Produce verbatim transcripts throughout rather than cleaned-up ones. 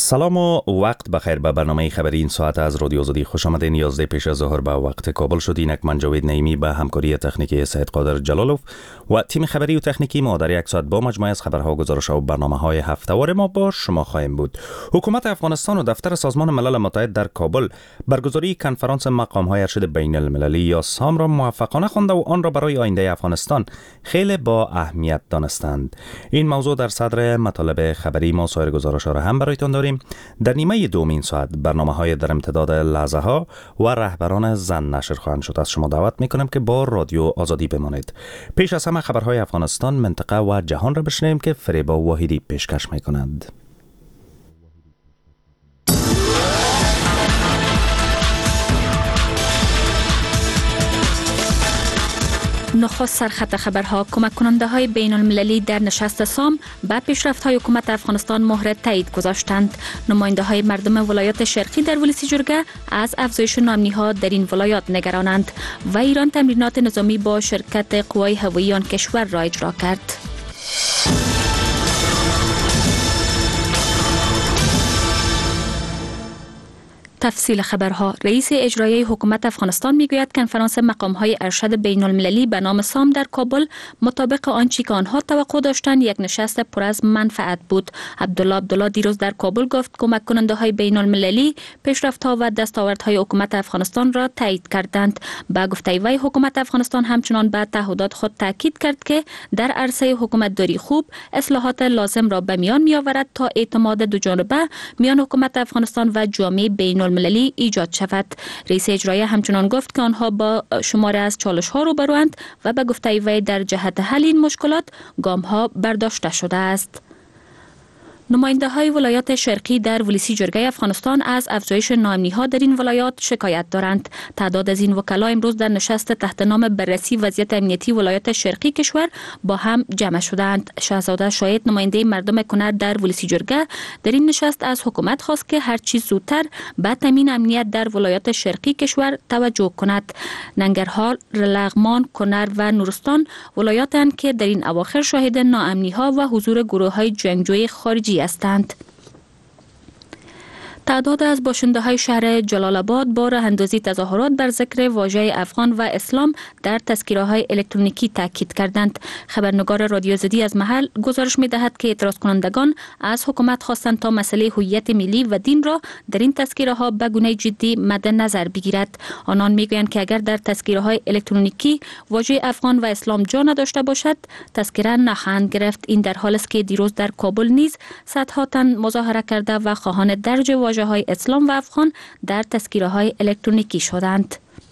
سلام و وقت بخیر. به برنامه خبری این ساعت از رادیو آزادی خوش آمدین. یازده پیش از ظهر به وقت کابل شد. اینک من جاوید نعیمی به همکاری تکنیکی سید قادر جلالوف و تیم خبری و تکنیکی ما در یک ساعت با مجموعه از خبرها و گزارش‌ها و برنامه‌های هفته‌وار ما با شما خواهیم بود. حکومت افغانستان و دفتر سازمان ملل متحد در کابل برگزاری کنفرانس مقام‌های ارشد بین المللی یا سام را موفقانه خوانده و آن را برای آینده افغانستان خیلی با اهمیت دانستند. این موضوع در صدر مطالب خبری ما. سایر گزارش‌ها را هم برایتان داریم. در نیمه دوم این ساعت برنامه‌های در امتداد لحظه ها و رهبران زن نشر خواهند شد. از شما دعوت می‌کنم که با رادیو آزادی بمانید. پیش از همه خبرهای افغانستان، منطقه و جهان را بشنویم که فریبا واحدی پیشکش می‌کنند. نخست سرخط خبرها. کمک کننده های بین المللی در نشست سام به پیشرفت های حکومت افغانستان مهر تایید گذاشتند. نماینده های مردم ولایات شرقی در ولسی جرگه از افزایش ناامنی ها در این ولایات نگرانند و ایران تمرینات نظامی با شرکت قوای هوایی آن کشور را اجرا کرد. تفصیل خبرها. رئیس اجرایی حکومت افغانستان میگوید کنفرانس مقام‌های ارشد بین المللی به نام سام در کابل مطابق آنچه که آنها توقع داشتند یک نشست پر از منفعت بود. عبدالله عبدالله دیروز در کابل گفت کمک کننده های بین المللی پیشرفت‌ها و دستاوردهای حکومت افغانستان را تایید کردند. با گفته وی حکومت افغانستان همچنان به تعهدات خود تاکید کرد که در عرصه حکومتداری خوب اصلاحات لازم را به میان می‌آورد تا اعتماد دو جانبه میان حکومت افغانستان و جامعه بین المللی ایجاد شود. رئیس اجرایی همچنان گفت که آنها با شماره از چالش ها روبروند و به گفته وی در جهت حل این مشکلات گام ها برداشته شده است. نماینده های ولایات شرقی در ولسی جرگه افغانستان از افزایش ناامنی ها در این ولایات شکایت دارند. تعداد از این وکلا امروز در نشست تحت نام بررسی وضعیت امنیتی ولایات شرقی کشور با هم جمع شدند. شهزاده شاید نماینده مردم کنر در ولسی جرگه در این نشست از حکومت خواست که هر چیز زودتر به تامین امنیت در ولایات شرقی کشور توجه کند. ننگرهار، لغمان، کنر و نورستان ولایاتند که در این اواخر شاهد ناامنی ها و حضور گروه های جنگجوی خارجی هستند. تعداد از باشنده های شهر جلال آباد با راه اندازی تظاهرات بر ذکر واژه افغان و اسلام در تذکره های الکترونیکی تاکید کردند. خبرنگار رادیو آزادی از محل گزارش می دهد که اعتراض کنندگان از حکومت خواستند تا مسئله هویت ملی و دین را در این تذکره ها به گونه جدی مد نظر بگیرد. آنان می گویند که اگر در تذکره های الکترونیکی واژه افغان و اسلام جا نداشته باشد تذکره نخواهند گرفت. این در حالی است که دیروز در کابل نیز صدها تن مظاهره کرده و خواهان درج واژه های اسلام و افغان در تذکره های الکترونیکی شدند.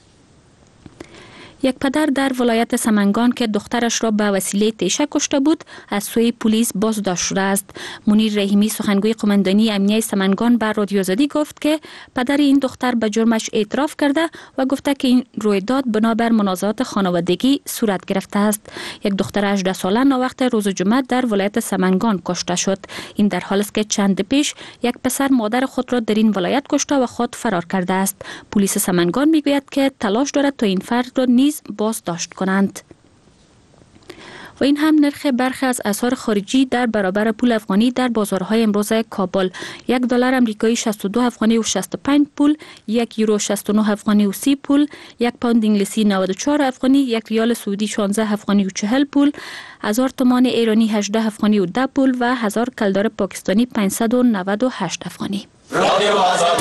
یک پدر در ولایت سمنگان که دخترش را به وسیله تیشه کشته بود از سوی پلیس بازداشت شده است. منیر رحیمی سخنگوی قماندانی امنیه سمنگان به رادیو آزادی گفت که پدر این دختر به جرمش اعتراف کرده و گفته که این رویداد بنابر منازعات خانوادگی صورت گرفته است. یک دختر هجده ساله ناوقت روز جمعه در ولایت سمنگان کشته شد. این در حالی است که چند پیش یک پسر مادر خود را در این ولایت کشته و خود فرار کرده است. پلیس سمنگان میگوید که تلاش دارد تا این فرد را نیز بازداشت کنند. و این هم نرخ برخی از اسعار خارجی در برابر پول افغانی در بازارهای امروز کابل. یک دلار امریکایی شصت و دو افغانی و شصت و پنج پول، یک یورو شصت و نه افغانی و سی پول، یک پوند انگلیسی نود و چهار افغانی، یک ریال سعودی شانزده افغانی و چهل پول، هزار تومان ایرانی هجده افغانی و ده پول و هزار کلدار پاکستانی پانصد و نود و هشت افغانی. رادیو آزادی.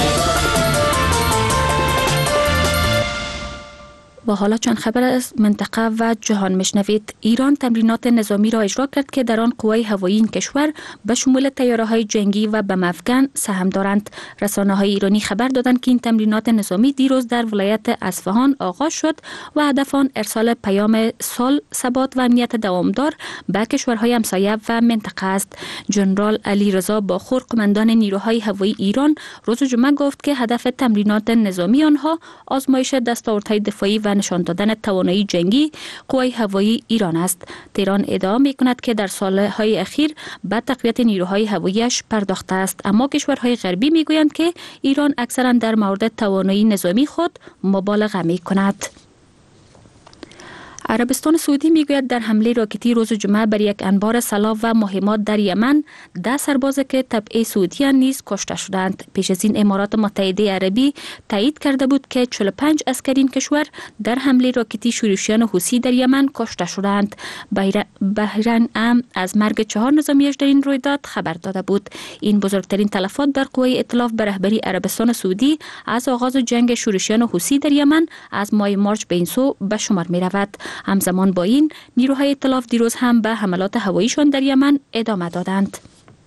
و حالا چند خبر از منطقه و جهان میشنوید. ایران تمرینات نظامی را اجرا کرد که در آن قوای هوایی این کشور به شمول طیاره‌های جنگی و بم افکن سهم دارند. رسانه‌های ایرانی خبر دادند که این تمرینات نظامی دیروز در ولایت اصفهان آغاز شد و هدف آن ارسال پیام صلح، ثبات و امنیت دوامدار به کشورهای همسایه و منطقه است. ژنرال علی رضا باخور قماندان نیروهای هوایی ایران روز جمعه گفت که هدف تمرینات نظامی آنها آزمایش دستاوردهای دفاعی و نشان دادن توانایی جنگی قوای هوایی ایران است. تهران ادعا می‌کند که در سالهای اخیر به تقویت نیروهای هوایی‌اش پرداخته است، اما کشورهای غربی می‌گویند که ایران اکثراً در مورد توانایی نظامی خود مبالغه می‌کند. عربستان سعودی میگوید در حمله راکتی روز جمعه بر یک انبار سلاح و مهمات در یمن ده سرباز که تبع سعودیان نیز کشته شدند. پیش از این امارات متحده عربی تایید کرده بود که چهل و پنج عسکر این کشور در حمله راکتی شورشیان حوثی در یمن کشته شدند. بحرین ام از مرگ چهار نظامیش در این رویداد خبر داده بود. این بزرگترین تلفات بر قوای ائتلاف به رهبری عربستان سعودی از آغاز جنگ شورشیان حوثی در یمن از ماه مارچ به این سو به شمار می رود. همزمان با این نیروهای ائتلاف دیروز هم به حملات هواییشان در یمن ادامه دادند.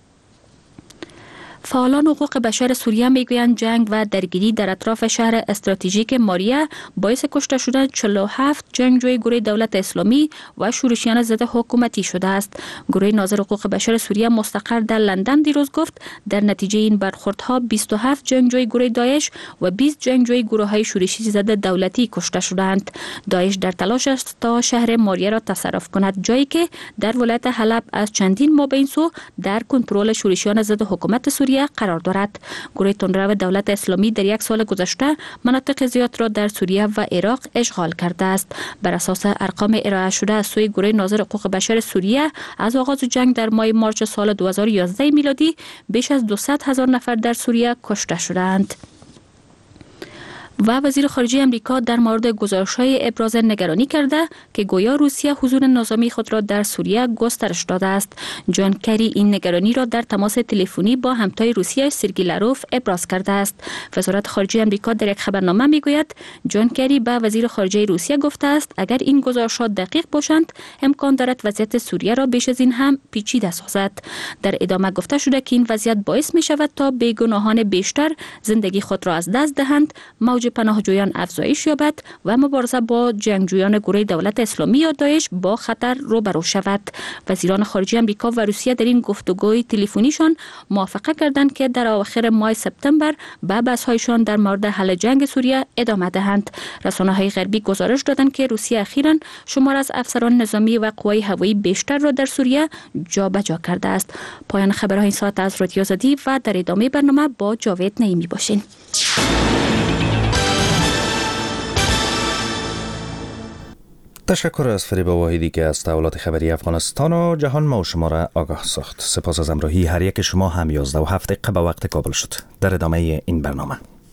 فعالان حقوق بشر سوریه میگویند جنگ و درگیری در اطراف شهر استراتژیک ماریه باعث کشته شدن چهل و هفت جنگجوی گروه دولت اسلامی و شورشیان ضد حکومتی شده است. گروه ناظر حقوق بشر سوریه مستقر در لندن دیروز گفت در نتیجه این برخوردها بیست و هفت جنگجوی گروه داعش و بیست جنگجوی گروه‌های شورشی ضد دولتی کشته شدند. داعش در تلاش است تا شهر ماریه را تصرف کند، جایی که در ولایت حلب از چندین ماه به این سو در کنترل شورشیان ضد حکومت سوریه قرار دارد. گروه تندرو دولت اسلامی در یک سال گذشته مناطق زیاد را در سوریه و عراق اشغال کرده است. بر اساس ارقام ارائه شده از سوی گروه ناظر حقوق بشر سوریه از آغاز جنگ در ماه مارچ سال دو هزار و یازده میلادی بیش از دویست هزار نفر در سوریه کشته شدند. و وزیر خارجه امریکا در مورد گزارش‌های ابراز نگرانی کرده که گویا روسیه حضور نظامی خود را در سوریه گسترش داده است. جان کری این نگرانی را در تماس تلفنی با همتای روسیه سرگئی لاروف ابراز کرده است. وزارت خارجه امریکا در یک خبرنامه میگوید جان کری به وزیر خارجه روسیه گفته است اگر این گزارشات دقیق باشند امکان دارد وضعیت سوریه را بیش از این هم پیچیده سازد. در ادامه گفته شده که این وضعیت باعث می شود تا بیگناهان بیشتر زندگی خود را از دست دهند، موج پناهجویان افزایش یابد و مبارزه با جنگجویان گروه دولت اسلامی یا داعش با خطر روبرو شود. وزیران خارجه امریکا و روسیه در این گفتگوی تلفنیشان موافقه کردند که در اواخر ماه سپتامبر به بحث‌هایشان در مورد حل جنگ سوریه ادامه دهند. رسانه‌های غربی گزارش دادند که روسیه اخیراً شمار از افسران نظامی و قوای هوایی بیشتر را در سوریه جابجا کرده است. پایان خبرهای این ساعت از رادیو آزادی و در ادامه برنامه با جاوید نعیمی باشین. تشکر از فریب واحدی که از تحولات خبری افغانستان و جهان ما و شما را آگاه ساخت. سپاس از همراهی هر یک شما. هم یازده و هفت دقیقه به وقت کابل شد. در ادامه این برنامه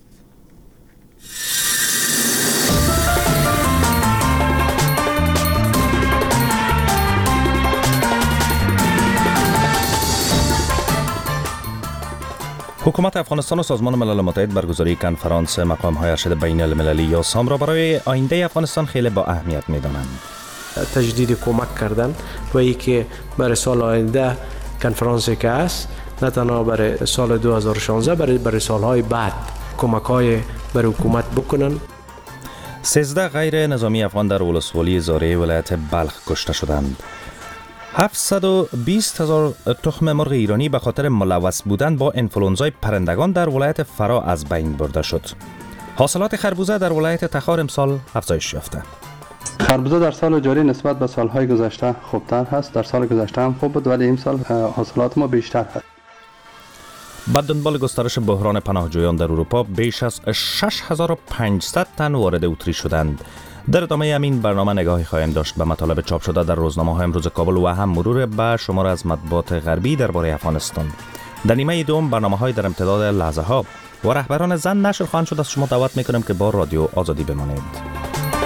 حکومت افغانستان و سازمان ملل متحد برگزاری کنفرانس مقام‌های ارشد بین المللی یا سام را برای آینده افغانستان خیلی با اهمیت می‌دانند. تجدید کمک کردن و ای که برای سال آینده کنفرانسی که است نه تنها برای سال دو هزار و شانزده برای برای سالهای بعد کمک‌های برای حکومت بکنن. سیزده غیر نظامی افغان در ولسوالی زاره ولایت بلخ کشته شدند. هفتصد و بیست هزار تخم مرغ ایرانی به خاطر ملوث بودن با انفلونزای پرندگان در ولایت فرا از بین برده شد. حاصلات خربوزه در ولایت تخار امسال افزایش یافته. خربوزه در سال جاری نسبت به سالهای گذشته خوبتر هست. در سال گذشته هم خوب بود ولی این سال حاصلات ما بیشتر هست. با دنبال گسترش بحران پناهجویان در اروپا بیش از شش هزار و پانصد تن وارد اتریش شدند. در ادامه همین برنامه نگاهی خواهیم داشت به مطالب چاپ شده در روزنامه‌های امروز کابل و هم مرور به شمار از مطبوعات غربی درباره افغانستان. در نیمه دوم برنامه‌های در امتداد لحظه ها و رهبران زن نشر خواهند شد. از شما دعوت می‌کنم که با رادیو آزادی بمانید.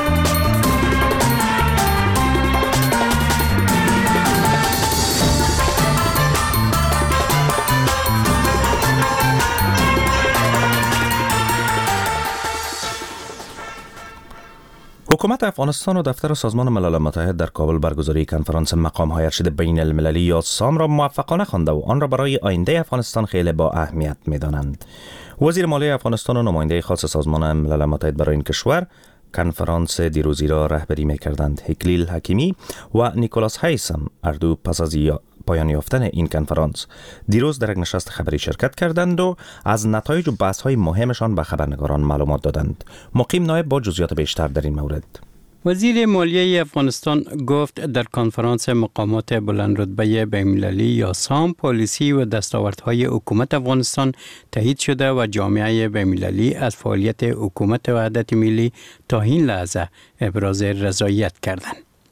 حکومت افغانستان و دفتر سازمان ملل متحد در کابل برگزاری کنفرانس مقام‌های ارشد بین المللی یا سام را موفقانه خوانده و آن را برای آینده افغانستان خیلی با اهمیت می‌دانند. وزیر مالی افغانستان و نماینده خاص سازمان ملل متحد برای این کشور کنفرانس دیروزی را رهبری می‌کردند. هکلیل حکیمی و نیکولاس هیسم اردو پس از پایان یافتن این کنفرانس دیروز در یک نشست خبری شرکت کردند و از نتایج و بحث‌های مهمشان به خبرنگاران معلومات دادند. مقیم نایب با جزئیات بیشتر در این مورد. وزیر مالیه افغانستان گفت در کنفرانس مقامات بلند رتبه بین‌المللی یا سام پالیسی و دستاوردهای حکومت افغانستان تایید شده و جامعه بین‌المللی از فعالیت حکومت وحدت ملی تا این لحظه ابراز رضایت کردند.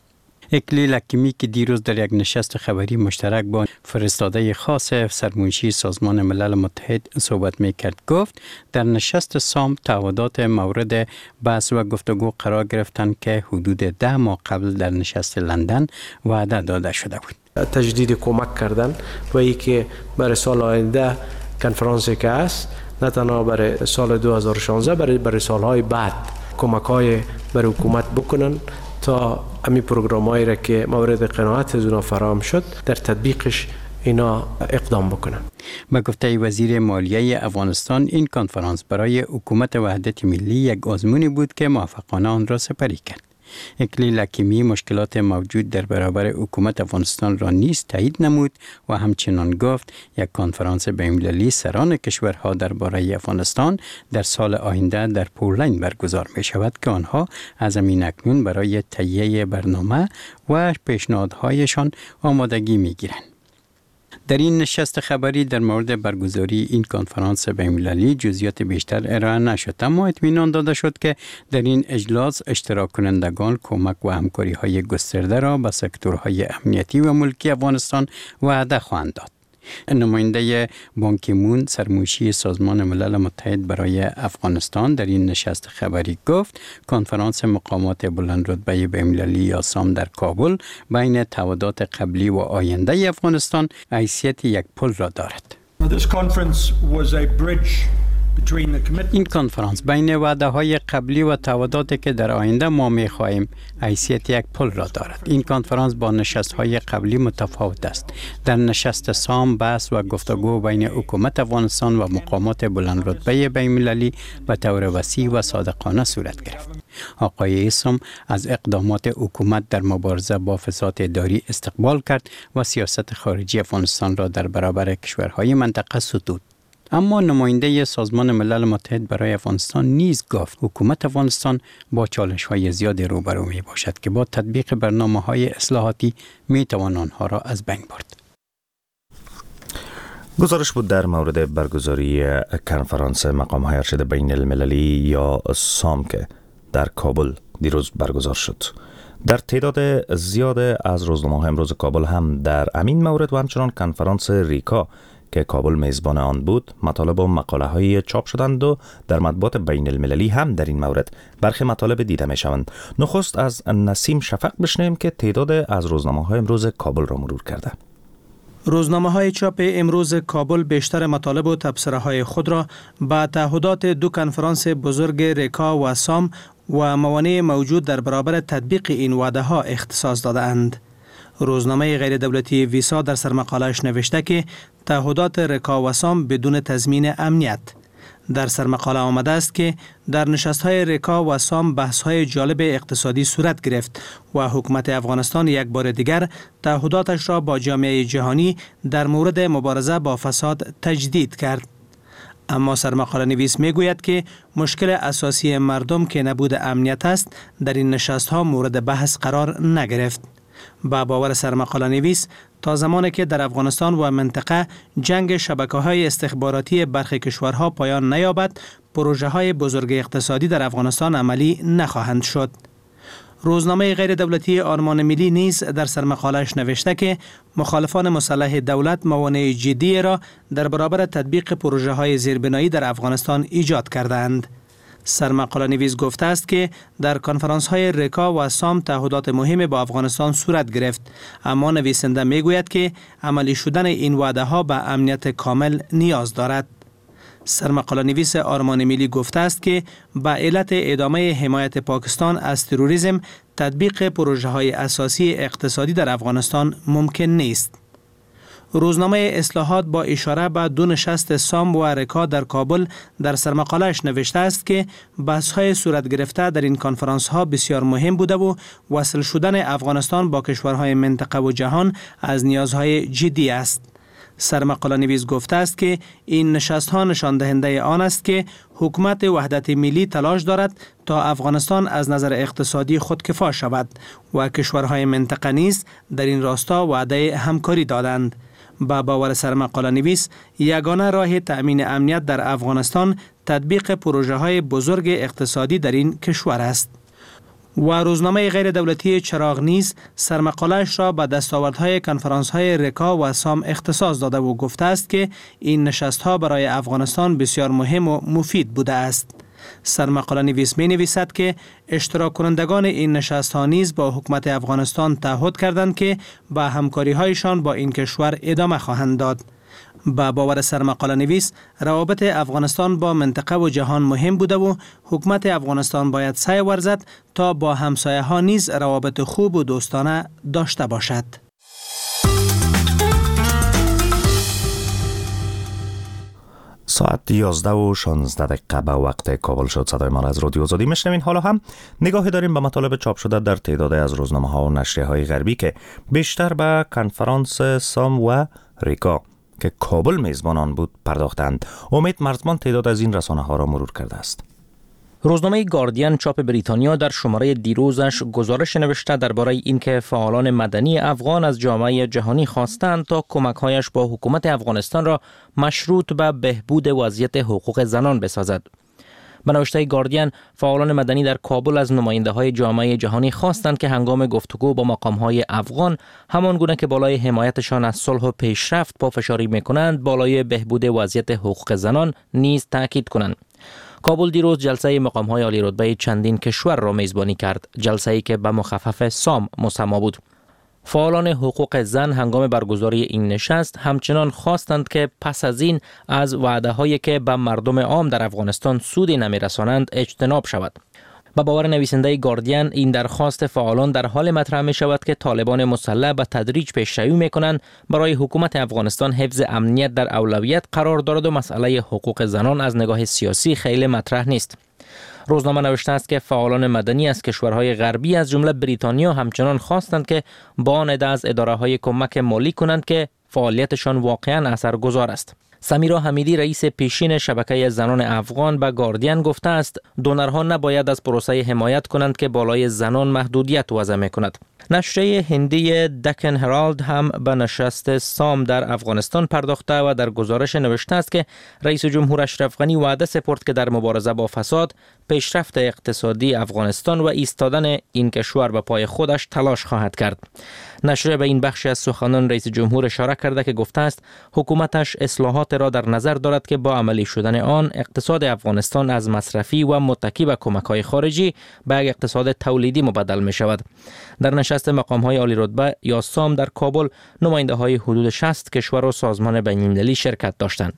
اکلیل حکیمی که دیروز در یک نشست خبری مشترک با فرستاده خاص سرمنشی سازمان ملل متحد صحبت میکرد گفت در نشست سام تعهدات مورد بحث و گفتگو قرار گرفتند که حدود ده ماه قبل در نشست لندن وعده داده شده بود. تجدید کمک کردن و ای که برای سال آینده کنفرانسی که است نه تنها برای سال دو هزار و شانزده برای برای سالهای بعد کمک های برای حکومت بکنن تا امی پروگرام هایی را که مورد قناعت از اونا فراهم شد در تطبیقش اینا اقدام بکنن. به گفته وزیر مالیه افغانستان این کنفرانس برای حکومت وحدت ملی یک آزمونی بود که موفقانه آن را سپری کرد. اکلیل حکیمی مشکلات موجود در برابر حکومت افغانستان را نیز تایید نمود و همچنان گفت یک کنفرانس بین‌المللی سران کشورها درباره افغانستان در سال آینده در پولند برگزار می شود که آنها از همین اکنون برای تهیه برنامه و پیشنهادهایشان آمادگی می گیرند. در این نشست خبری در مورد برگزاری این کنفرانس بین‌المللی جزئیات بیشتر ارائه نشد، اما اطمینان داده شد که در این اجلاس اشتراک کنندگان کمک و همکاری های گسترده را به سکتورهای امنیتی و ملکی افغانستان وعده خواهند داد. نماینده بان کی مون سرمنشی سازمان ملل متحد برای افغانستان در این نشست خبری گفت کنفرانس مقامات بلند رتبه بین‌المللی یا سام در کابل بین تعهدات قبلی و آینده افغانستان حیثیت یک پل را دارد. این کنفرانس بین وعده های قبلی و تعهداتی که در آینده ما می خواهیم حیثیت یک پل را دارد. این کنفرانس با نشست های قبلی متفاوت است. در نشست سام بحث و گفتگو بین حکومت افغانستان و مقامات بلند رتبه بین‌المللی به طور وسیع و صادقانه صورت گرفت. آقای ایسم از اقدامات حکومت در مبارزه با فساد اداری استقبال کرد و سیاست خارجی افغانستان را در برابر کشورهای منطقه ستود. اما نماینده سازمان ملل متحد برای افغانستان نیز گفت حکومت افغانستان با چالش‌های زیادی روبرو می باشد که با تطبیق برنامه‌های اصلاحاتی می توان آنها را از بین برد. گزارش بود در مورد برگزاری کنفرانس مقام‌های ارشد بین المللی یا سام که در کابل دیروز برگزار شد. در تعداد زیاد از روزنامه‌های امروز کابل هم در امین مورد و همچنان کنفرانس ریکا که کابل میزبان آن بود مطالب و مقاله های چاپ شدند و در مطبوعات بین المللی هم در این مورد برخی مطالب دیده می شوند. نخست از نسیم شفق بشنویم که تعداد از روزنامه های امروز کابل را مرور کرده. روزنامه های چاپ امروز کابل بیشتر مطالب و تبصره های خود را با تعهدات دو کنفرانس بزرگ ریکا و سام و موانع موجود در برابر تطبیق این وعده ها اختصاص داده اند. روزنامه غیر دولتی ویسا در سرمقاله‌اش نوشته که تعهدات ریکا و سام بدون تضمین امنیت. در سرمقاله آمده است که در نشست‌های ریکا و سام بحث‌های جالب اقتصادی صورت گرفت و حکومت افغانستان یک بار دیگر تعهداتش را با جامعه جهانی در مورد مبارزه با فساد تجدید کرد. اما سرمقاله نویس می گوید که مشکل اساسی مردم که نبود امنیت است در این نشست‌ها مورد بحث قرار نگرفت. با باور سرمقاله نویس تا زمانی که در افغانستان و منطقه جنگ شبکه‌های استخباراتی برخی کشورها پایان نیابد، پروژه‌های بزرگ اقتصادی در افغانستان عملی نخواهند شد. روزنامه غیر دولتی آرمان ملی نیز در سرمقاله‌اش نوشته که مخالفان مسلح دولت موانع جدی را در برابر تطبیق پروژه‌های زیربنایی در افغانستان ایجاد کردند. سرمقاله نویس گفته است که در کنفرانس های ریکا و سام تعهدات مهمی با افغانستان صورت گرفت، اما نویسنده می گوید که عملی شدن این وعده ها به امنیت کامل نیاز دارد. سرمقاله نویس آرمان ملی گفته است که به علت ادامه حمایت پاکستان از تروریسم تطبیق پروژه های اساسی اقتصادی در افغانستان ممکن نیست. روزنامه اصلاحات با اشاره به دو نشست سام و ریکا در کابل در سرمقاله‌اش نوشته است که بحث‌های صورت گرفته در این کنفرانس‌ها بسیار مهم بوده و وصل شدن افغانستان با کشورهای منطقه و جهان از نیازهای جدی است. سرمقاله نویس گفته است که این نشست‌ها نشان دهنده آن است که حکومت وحدت ملی تلاش دارد تا افغانستان از نظر اقتصادی خودکفا شود و کشورهای منطقه نیز در این راستا وعده همکاری دادند. با باور سرمقاله نویس یگانه راه تأمین امنیت در افغانستان تطبیق پروژه های بزرگ اقتصادی در این کشور است. و روزنامه غیر دولتی چراغ نیز سرمقاله‌اش را به دستاوردهای کنفرانس‌های رکا و سام اختصاص داده و گفته است که این نشست‌ها برای افغانستان بسیار مهم و مفید بوده است. سرمقاله نویس می نویسد که اشتراک کنندگان این نشست ها نیز با حکومت افغانستان تعهد کردند که با همکاری هایشان با این کشور ادامه خواهند داد. با باور سرمقاله نویس، روابط افغانستان با منطقه و جهان مهم بوده و حکومت افغانستان باید سعی ورزد تا با همسایه ها نیز روابط خوب و دوستانه داشته باشد. ساعت یازده و شانزده دقیقه به وقت کابل شد. صدای ما را از رادیو آزادی میشنوین. حالا هم نگاهی داریم به مطالب چاپ شده در تعداد از روزنامه ها و نشریه های غربی که بیشتر به کنفرانس سام و ریکا که کابل میزبان آن بود پرداختند. امید مرزمان تعداد از این رسانه ها را مرور کرده است. روزنامه گاردین چاپ بریتانیا در شماره دیروزش گزارش نوشته درباره اینکه فعالان مدنی افغان از جامعه جهانی خواستند تا کمک‌هایش با حکومت افغانستان را مشروط به بهبود وضعیت حقوق زنان بسازد. به نوشته گاردین، فعالان مدنی در کابل از نماینده‌های جامعه جهانی خواستند که هنگام گفتگو با مقام‌های افغان همان گونه که بالای حمایتشان از صلح و پیشرفت پافشاری می‌کنند، بالای بهبود وضعیت حقوق زنان نیز تاکید کنند. کابل دیروز جلسه مقام‌های عالی رتبه چندین کشور را میزبانی کرد، جلسه‌ای که به مخفف سام مسما بود. فعالان حقوق زن هنگام برگزاری این نشست همچنان خواستند که پس از این از وعده‌هایی که به مردم عام در افغانستان سودی نمی‌رسانند اجتناب شود. با باور نویسنده گاردین، این درخواست فعالان در حال مطرح می شود که طالبان مسلح به تدریج پیشروی می کنند برای حکومت افغانستان حفظ امنیت در اولویت قرار دارد و مسئله حقوق زنان از نگاه سیاسی خیلی مطرح نیست. روزنامه نوشته است که فعالان مدنی از کشورهای غربی از جمله بریتانیا همچنان خواستند که بانده از اداره‌های کمک مالی کنند که فعالیتشان واقعاً اثرگذار است. سمیرا حمیدی رئیس پیشین شبکه زنان افغان به گاردین گفته است دونرها نباید از پروسه حمایت کنند که بالای زنان محدودیت وضع می‌کند. نشریه هندی دکن هرالد هم به نشست سام در افغانستان پرداخته و در گزارش نوشته است که رئیس جمهور اشرف غنی وعده سپرد که در مبارزه با فساد، پیشرفت اقتصادی افغانستان و ایستادن این کشور به پای خودش تلاش خواهد کرد. نشریه به این بخش از سخنان رئیس جمهور اشاره کرده که گفته است حکومتش اصلاحات را در نظر دارد که با عملی شدن آن اقتصاد افغانستان از مصرفی و متکی به کمک‌های خارجی به یک اقتصاد تولیدی مبدل می شود. در نشست مقام‌های عالی رتبه یا سام در کابل نماینده‌های حدود شصت کشور و سازمان بین‌المللی شرکت داشتند.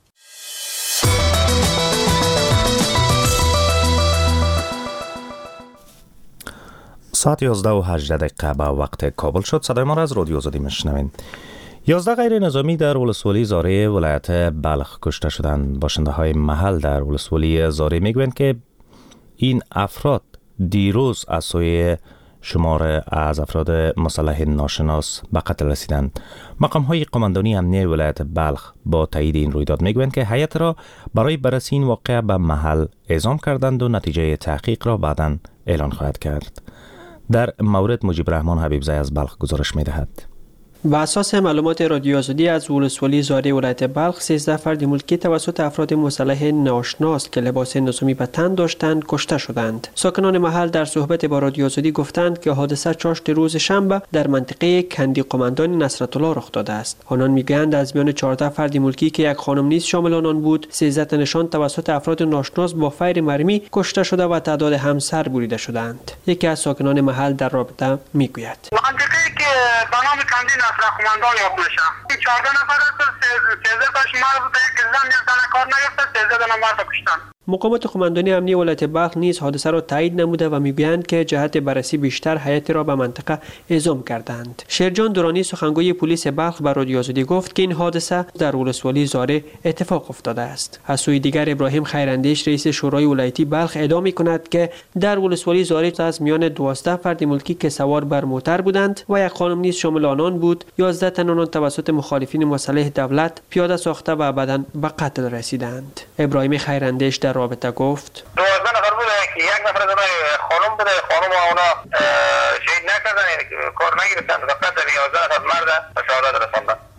ساعت یازده و هجده دقیقه به وقت کابل شد. صدای ما را از رادیو آزادی میشنوین. یازده غیر نظامی در ولسوالی زاره ولایت بلخ کشته شدند. باشنده های محل در ولسوالی زاره میگویند که این افراد دیروز از سوی شمار از افراد مسلح ناشناس به قتل رسیدند. مقام های قماندانی امنیه ولایت بلخ با تایید این رویداد میگویند که هیئت را برای بررسی این واقعه به محل اعزام کردند و نتیجه تحقیق را بعداً اعلان خواهد کرد. در مورد مجیب رحمان حبیبزی از بلخ گزارش می‌دهد. بر اساس معلومات رادیو آزادی از ولسوالی زاره ولایت بلخ، سیزده فرد ملکی توسط افراد مسلح ناشناس که لباس نظامی به تن داشتند کشته شدند. ساکنان محل در صحبت با رادیو آزادی گفتند که حادثه چاشت روز شنبه در منطقه کندی قماندان نصرت الله رخ داده است. آنان میگویند از میان چهارده فرد ملکی که یک خانم نیز شامل آنان بود، سیزده تنشان توسط افراد ناشناس با فیر مرمی کشته شده و تعداد همسر بریده شدند. یکی از ساکنان محل در رابطه میگوید: منطقه که به نام کندی نصرت قماندان یاد میشه، چهارده نفر است، سیزده تاش مرد بوده که زن یک تنه کار نگرفته، سیزده تنه مرد کشتن. مقامات قماندانی امنیه ولایت بلخ نیز حادثه را تایید نموده و میگویند که جهت بررسی بیشتر هیئت را به منطقه اعزام کردند. شیرجان دورانی سخنگوی پلیس بلخ به رادیو آزادی گفت که این حادثه در ولسوالی زاره اتفاق افتاده است. از سوی دیگر ابراهیم خیراندیش رئیس شورای ولایتی بلخ ادعا می‌کند که در ولسوالی زاره از میان دوازده فرد ملکی که سوار بر موتر بودند و یک خانم نیز شامل آنان بود، یازده تن آنان توسط مخالفین مسلح دولت پیاده ساخته و بعداً به قتل رسیدند. ابراهیم خیراندیش در رابطه گفت: دوازده نفر بوده که یک نفر از اونها خانم بوده، خانم اونا شهید نکردن، یعنی کار نگرفتن، فقط یازده نفر مرد به شهادت رساندن.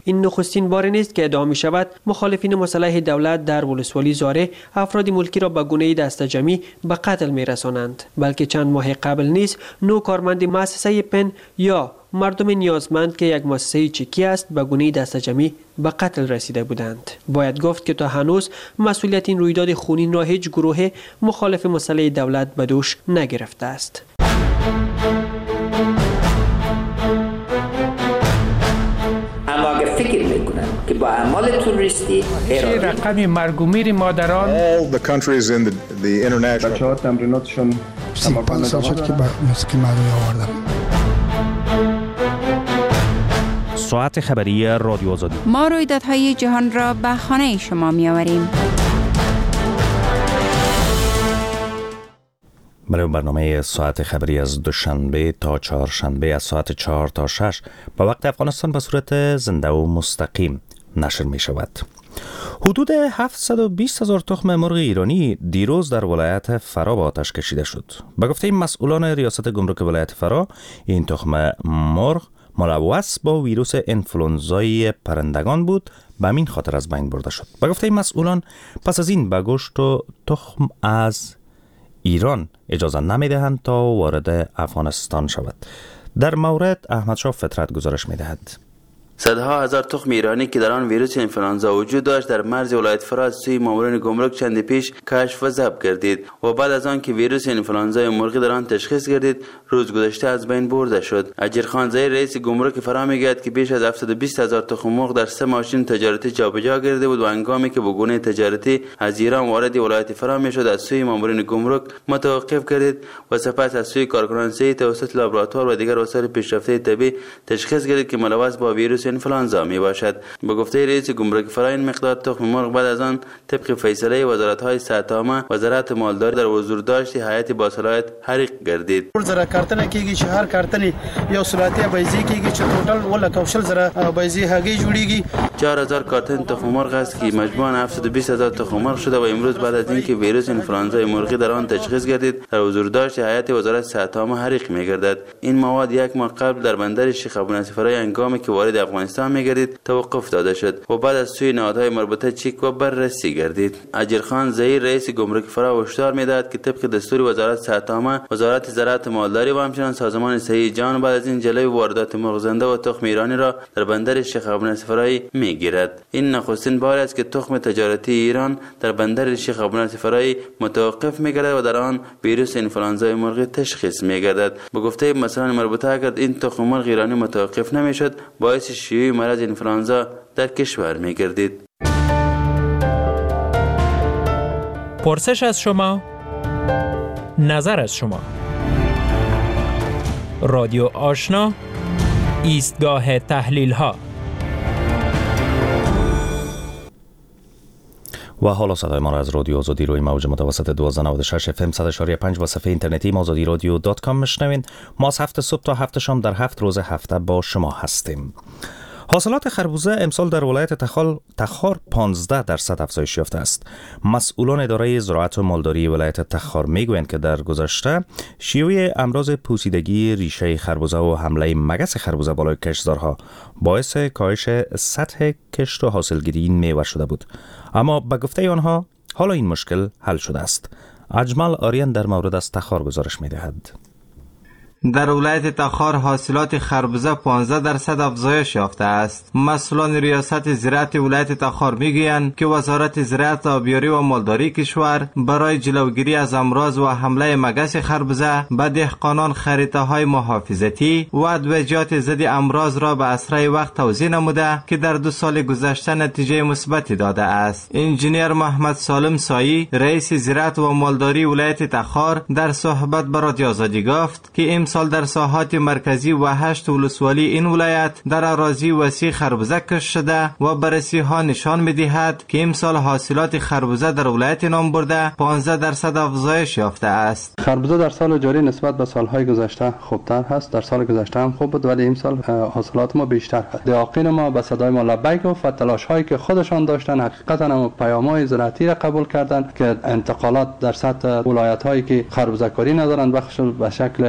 این نخستین بار نیست که ادعا می شود مخالفین مسلح دولت در ولسوالی زاره افراد ملکی را به گونه دستجمعی به قتل می رسانند، بلکه چند ماه قبل نیز نو کارمند مؤسسه پن یا مردم نیازمند که یک مؤسسه چکی است به گونه دستجمعی به قتل رسیده بودند. باید گفت که تا هنوز مسئولیت این رویداد خونین را هیچ گروه مخالف مسلح دولت به دوش نگرفته است. اما اگر فکر میکنن که با اعمال تروریستی رقم مرگ و میر مادران all the countries in the, the international بچه‌ها تمریناتشون پنج سال شد که با موسیقی مردمی آوردم. ساعت خبری رادیو آزادی. ما رویدادهای جهان را به خانه شما می آوریم. برای برنامه ساعت خبری از دوشنبه تا چهارشنبه از ساعت چهار تا شش با وقت افغانستان به صورت زنده و مستقیم نشر می شود. حدود هفتصد و بیست هزار تخم مرغ ایرانی دیروز در ولایت فرا به آتش کشیده شد. به گفته مسئولان ریاست گمرک ولایت فرا، این تخم مرغ ملوث با ویروس انفلونزای پرندگان بود، به همین خاطر از بین برده شد. به گفته مسئولان پس از این به گوشت و تخم از ایران اجازه نمیدهند تا وارد افغانستان شود. در مورد احمدشاه فطرت گزارش میدهد. صدها هزار تخم ایرانی که در آن ویروس انفلانزا وجود داشت در مرز ولایت فرا از سوی ماموران گمرک چند پیش کشف و ضبط گردید و بعد از آن که ویروس انفلانزای مرغی در آن تشخیص گردید روز گذشته از بین برده شد. اجرخان زهیر رئیس گمرک فرا میگوید که بیش از هفتصد و بیست هزار تخم مرغ در سه ماشین تجارتی جابجا گردیده بود و هنگامی که به گونه تجارتی از ایران وارد ولایت فرا میشد از سوی ماموران گمرک متوقف گردید و سپس از سوی کارکنان صحی توسط لابراتوار و دیگر وسایل پیشرفته طبی تشخیص گردید که ملوث با ویروس انفلانزا می باشد. به گفته رئیس گمرک فرا این مقدار تخم مرغ بعد از آن طبق فیصله وزارت‌های صحت عامه وزارت مالداری در حضور داشت هیئت باصلاحیت حریق گردید. زره کارتنه کیږي چې هر کارتنی یو صورتي بایزي کیږي چې ټوټل ولا کوشل زره بایزي هګي جوړیږي. چهار هزار کارتن تخم مرغ است که مجموعاً هفتصد و بیست هزار تخم مرغ شده و امروز بعد از اینکه ویروس انفلانزای مرغی در آن تشخیص گردید در حضور داشت هیئت وزارت صحت عامه حریق می‌گردد. این مواد یک ماه قبل در بندر شیخ ابونصر فرای هنگامی که وارد افغانستان می‌گردید توقف داده شد و بعد از سوی نهادهای مربوطه چک و بررسی گردید. اجرخان زهیر رئیس گمرک فرا هشدار می‌دهد که طبق دستور وزارت صحت عامه وزارت زراعت مالداری و همچنین سازمان صحی جهان بعد از این جلوی واردات مرغ زنده و تخم ایرانی را در بندر شیخ ابونصر فرای می‌گیرد. این نخستین بار است که تخم تجارتی ایران در بندر شیخ ابونصر فرای متوقف می‌گردد و در آن ویروس انفلانزای مرغ تشخیص می‌گردد. به گفته مسئولان مربوطه اگر این تخم مرغ ایرانی متوقف نمی‌شد باعث شیوع مرض انفلانزا در کشور می‌گردید. پرسش از شما، نظر از شما. رادیو آشنا، ایستگاه تحلیل ها. و حالا صدای ما را از رادیو آزادی روی موج متوسط دوازده نود و شش اف ام صد و شش و پنج و صفحه اینترنتی آزادی رادیو دات کام میشنوین. ما از هفت صبح تا هفت شام در هفت روز هفته با شما هستیم. حاصلات خربوزه امسال در ولایت تخال تخار پانزده درصد افزایش یافته است. مسئولان اداره زراعت و مالداری ولایت تخار میگویند که در گذشته شیوع امراض پوسیدگی ریشه خربوزه و حمله مگس خربوزه بالای کشتزارها باعث کاهش سطح کشت و حاصلگیری این میوه شده بود، اما به گفته آنها حالا این مشکل حل شده است. اجمل آریان در مورد از تخار گزارش میدهد. در ولایت تخار حاصلات خربوزه پانزده درصد افزایش یافته است. مسئولان ریاست زراعت ولایت تخار میگویند که وزارت زراعت، آبیاری و مالداری کشور برای جلوگیری از امراض و حمله مگس خربوزه به دهقانان خریطه‌های محافظتی و ادویه‌جات ضد امراض را به اسرع وقت توزیع نموده که در دو سال گذشته نتیجه مثبتی داده است. انجینیر محمد سالم سایی رئیس زراعت و مالداری ولایت تخار در صحبت با رادیو آزادی گفت که سال در ساحات مرکزی و هشت ولسوالی این ولایت در اراضی وسیع خربوزه کشت شده و بررسی ها نشان می‌دهد که امسال حاصلات خربوزه در ولایت نام برده پانزده درصد افزایش یافته است. خربوزه در سال جاری نسبت به سالهای گذشته خوبتر هست. در سال گذشته هم خوب بود ولی امسال حاصلات ما بیشتر هست. دهقان ما به صدای ما لبیک گفت و تلاش هایی که خودشان داشتن حقیقتا هم پیام‌های زراعتی را قبول کردند که انتقالات در سطح ولایت هایی که خربوزه کاری ندارند بخش به شکل ولایت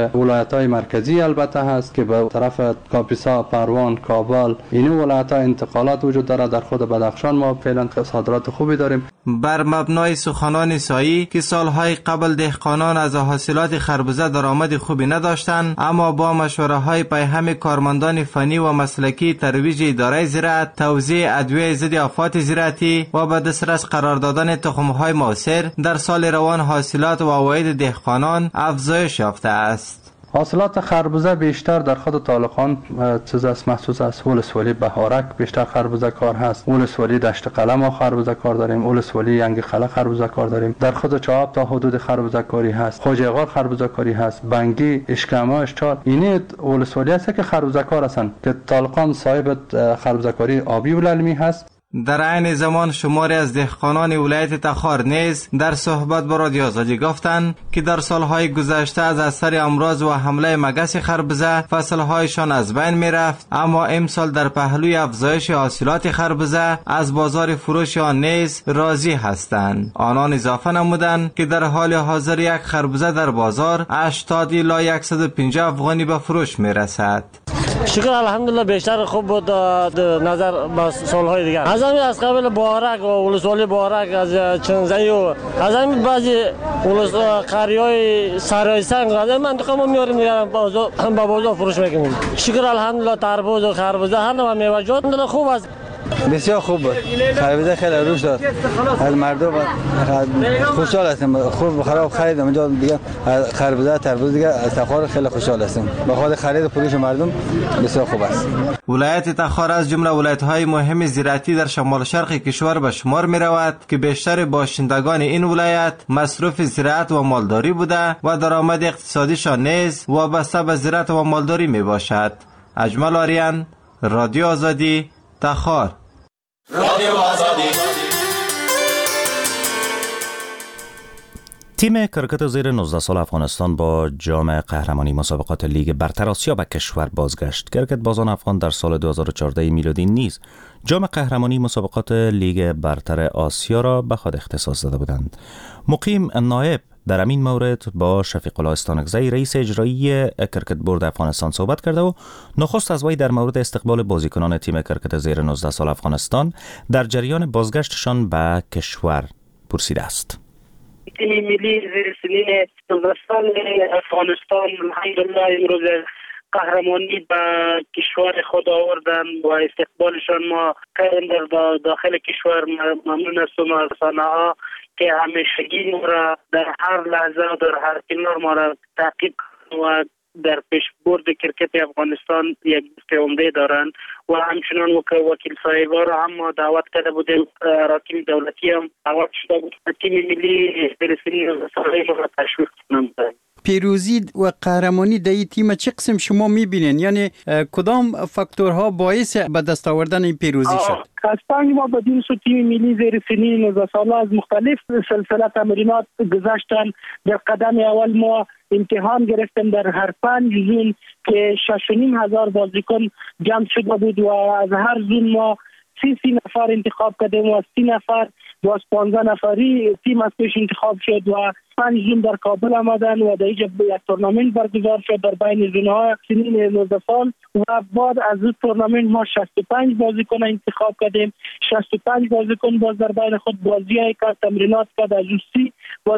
ولایت‌های مرکزی البته هست که به طرف کاپیسا، پروان، کابل این ولایت‌ها انتقالات وجود داره. در خود بدخشان ما فعلا صادرات خوبی داریم. بر مبنای سخنان سایی که سالهای قبل دهقانان از حاصلات خربوزه درآمد خوبی نداشتند، اما با مشوره‌های پیهم کارمندان فنی و مسلکی ترویج اداره زراعت، توزیع ادویه ضد آفات زراعتی و به دسترس قرار دادن تخم‌های موثر، در سال روان حاصلات و عواید دهقانان افزایش یافته است. حاصلات خربوزه بیشتر در خود طالقان چیز است، محسوس است. ولسوالی بهارک بیشتر خربوزه کار هست، ولسوالی دشت قلم ما خربوزه کار داریم، ولسوالی ینگ خله خربوزه کار داریم. در خود چاب تا حدود خربوزه کاری هست، خوجه‌غار خربوزه کاری هست، بنگی، اشکما، اشچال، این ولسوالی است که خربوزه کار هستند که طالقان صاحب خربوزه کاری آبی و للمی هست. در عین زمان شماری از دهقانان ولایت تخار نیز در صحبت با رادیو آزادی گفتند که در سالهای گذشته از اثر امراض و حمله مگس خربوزه فصلهایشان از بین می رفت، اما امسال در پهلوی افزایش حاصلات خربوزه از بازار فروش آن نیز راضی هستند. آنان اضافه نمودند که در حال حاضر یک خربوزه در بازار هشتاد الی صد و پنجاه افغانی به فروش می رسد. شکر الحمدلله بیشتر خوب بود نظر با سالهای دیگر. از همین از قبل بارک و ولسوالی بارک از چنزایی و از همین بعضی ولس قریای سرای سنگ از این منطقه ما میاریم دیگر با بازار فروش میکنیم. شکر الحمدلله تربوز و خربوزه هر نوع میوه جات خوب است. بسیار خوب بود. خربوزه خیلی روش داد. از مردم خوشحال هستیم. خوب خراب خریدم اینجا دیگه خربوزه تربوز دیگه از تخار خیلی خوشحال هستیم. به خاطر خرید و فروش مردم بسیار خوب است. ولایت تخار از جمله ولایت‌های مهم زراعتی در شمال شرق کشور به شمار می‌رود که بیشتر باشندگان این ولایت مصروف زراعت و مالداری بوده و درآمد اقتصادیشان نیز وابسته به زراعت و مالداری میباشد. اجمل آریان، رادیو آزادی، تخار. رادیو آزادی. تیم کرکت زیر نوزده سال افغانستان با جام قهرمانی مسابقات لیگ برتر آسیا به کشور بازگشت. کرکت بازان افغان در سال دو هزار و چهارده میلادی نیز جام قهرمانی مسابقات لیگ برتر آسیا را به خود اختصاص داده بودند. مقیم نایب در همین مورد با شفیق الله استانکزی رئیس اجرایی کرکت بورد افغانستان صحبت کرده و نخست از وی در مورد استقبال بازیکنان تیم کرکت زیر نوزده سال افغانستان در جریان بازگشتشان به کشور پرسیده است. تیم ملی زیر سنین نوزده سال افغانستان الحمدلله امروز قهرمانی به کشور خود آوردن و استقبالشان ما کردیم در داخل کشور. ممنون هستم از رسانه‌ها که همیشگی ما را در هر لحظه و در هر کنار ما را تعقیب و در پیش برد کرکت افغانستان یک دست عمده دارند و همچنان وکیل صاحبا را هم ما دعوت کرده بودیم، اراکین دولتی هم دعوت شده بود. تیم ملی فلسطینی سالهای ما را تشویق کنند. پیروزی و قهرمانی در این تیم چه قسم شما میبینین؟ یعنی کدام فاکتورها باعث به دست آوردن این پیروزی شد؟ از پنج ماه بدین سو تیم ملی زیر سنین نوزده ساله از مختلف سلسله تمرینات گذشتن. در قدم اول ما امتحان گرفتیم در هر پنج زون که شش و نیم هزار بازیکن جمع شده بود و از هر زون ما سی سی نفر انتخاب کردیم و سی نفر باز پانزده نفری تیم از پیش انتخاب شد و پنج زون در کابل آمدن و در اینجا یک تورنمنت برگزار شد در بین زون‌های سنین نوزده سال و بعد از این تورنمنت ما شصت و پنج بازیکن انتخاب کردیم. شصت و پنج بازیکن باز در بین خود بازی‌های کرد، تمرینات کرد. از سی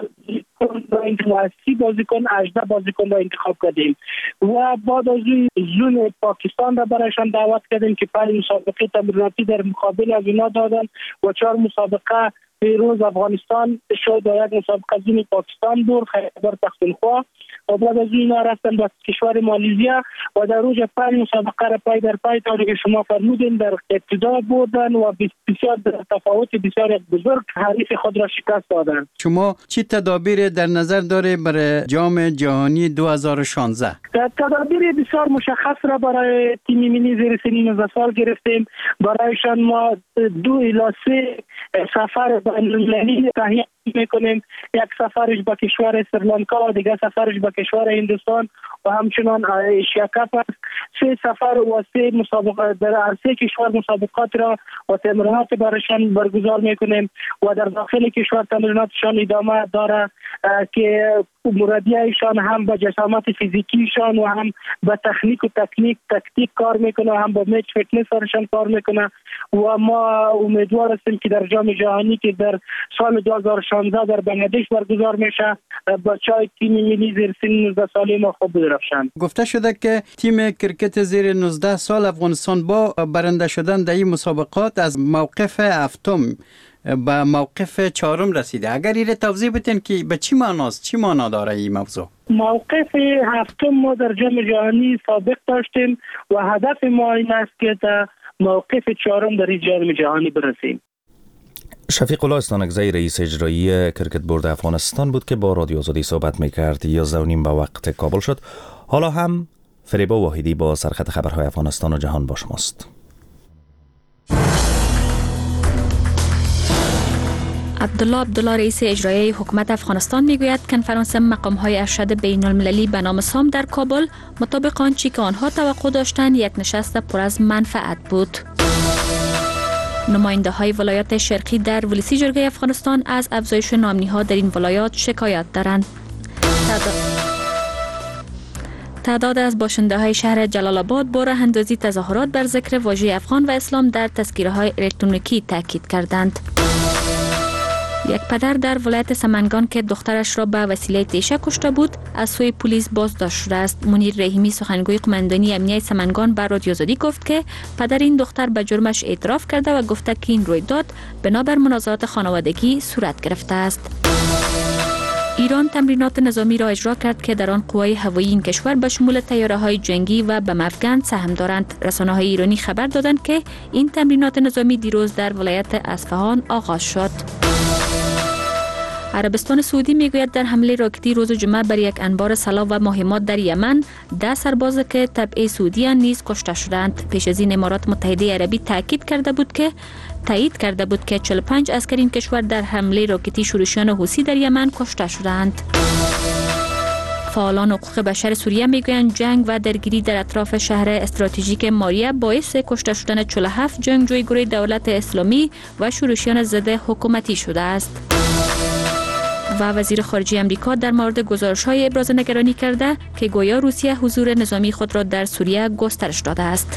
بازیکن و سی بازیکن هجده بازیکن را انتخاب کردیم و بعد از این زون پاکستان را برایشان دعوت کردیم که پنج مسابقه تمریناتی در مقابل از اینا دادن و چهار مسابقه پیروز افغانستان شد و یک مسابقه زون پاکستان بود، خیبر پختونخوا و بعد از اینا رفتن به کشور مالزیا و در روز پنج مسابقه را پای در پای طوری که شما فرمودین در ابتدا بودن و بسیار تفاوت بسیار بزرگ حریف خود را شکست دادن. شما چی تدابیر در نظر داره برای جام جهانی دو هزار و شانزده؟ تدابیر بسیار مشخص را برای تیم ملی زیر سنین نوزده سال گرفتیم. برایشان ما دو الی سه سفر بین‌المللی تهیه میکنیم. یک سفرش به کشور سریلانکا و دیگه سفرش به کشور هندوستان و همچنان ایشیا کپ است. سه سفر و سه مسابقات در سه کشور مسابقات را و تمرینات برایشان برگزار میکنیم و در داخل کشور تمریناتشان ادامه داره که مربیایشان هم به جسامت فیزیکیشان و هم به تکنیک و تکنیک تکتیک کار میکنه و هم به میچ فیتنس برایشان کار میکنه و ما امیدوار هستیم که در جام جهانی که در سال دو هزار و شانزده در بنگلادش برگزار میشه بچهای تیم ملی زیر سن نوزده ساله ما خوب بدرخشند. گفته شده که تیم کرکت زیر نوزده سال افغانستان با برنده شدن در این مسابقات از موقف هفتم به موقف چهارم رسیده. اگر این توضیح بدین که به چی معناست، چی معنا داره این موضوع؟ موقف هفتم ما در جام جهانی سابق داشتیم و هدف ما این است که تا موقف چهارم در جام جهانی برسیم. شفیق الله استانکزی رئیس اجرایی کرکت بورد افغانستان بود که با رادیو آزادی صحبت میکرد. یازده و نیم به وقت کابل شد. حالا هم فریبا واحدی با سرخط خبرهای افغانستان و جهان با شماست. عبدالله عبدالله رئیس اجرایی حکومت افغانستان میگوید کنفرانس مقام‌های ارشد بین المللی به نام سام در کابل مطابق آنچه که آنها توقع داشتند یک نشست پر از منفعت بود. نماینده های ولایات شرقی در ولسی جرگه افغانستان از افزایش نامنی ها در این ولایات شکایت دارند. تعداد از باشنده های شهر جلال آباد با راه اندازی تظاهرات بر ذکر واژه افغان و اسلام در تذکره های الکترونیکی تاکید کردند. یک پدر در ولایت سمنگان که دخترش را به وسیله تیشه کشته بود از سوی پلیس بازداشت شده است. منیر رحیمی سخنگوی قماندانی امنیت سمنگان به رادیو آزادی گفت که پدر این دختر به جرمش اعتراف کرده و گفته که این رویداد بنابر منازعات خانوادگی صورت گرفته است. ایران تمرینات نظامی را اجرا کرد که در آن قوای هوایی این کشور به شمول طیاره‌های جنگی و بم افکن سهم دارند. رسانه‌های ایرانی خبر دادند که این تمرینات نظامی دیروز در ولایت اصفهان آغاز شد. عربستان سعودی میگوید در حمله راکتی روز جمعه بر یک انبار سلاح و مهمات در یمن ده سرباز که تبع سعودی نیز کشته شدند. پیش از این امارات متحده عربی تاکید کرده بود که تایید کرده بود که چهل و پنج عسکر این کشور در حمله راکتی شورشیان حوثی در یمن کشته شدند. فعالان حقوق بشر سوریه میگویند جنگ و درگیری در اطراف شهر استراتژیک ماریه باعث کشته شدن چهل و هفت جنگجوی گروه دولت اسلامی و شورشیان ضد حکومتی شده است. و وزیر خارجه امریکا در مورد گزارش‌های ابراز نگرانی کرده که گویا روسیه حضور نظامی خود را در سوریه گسترش داده است.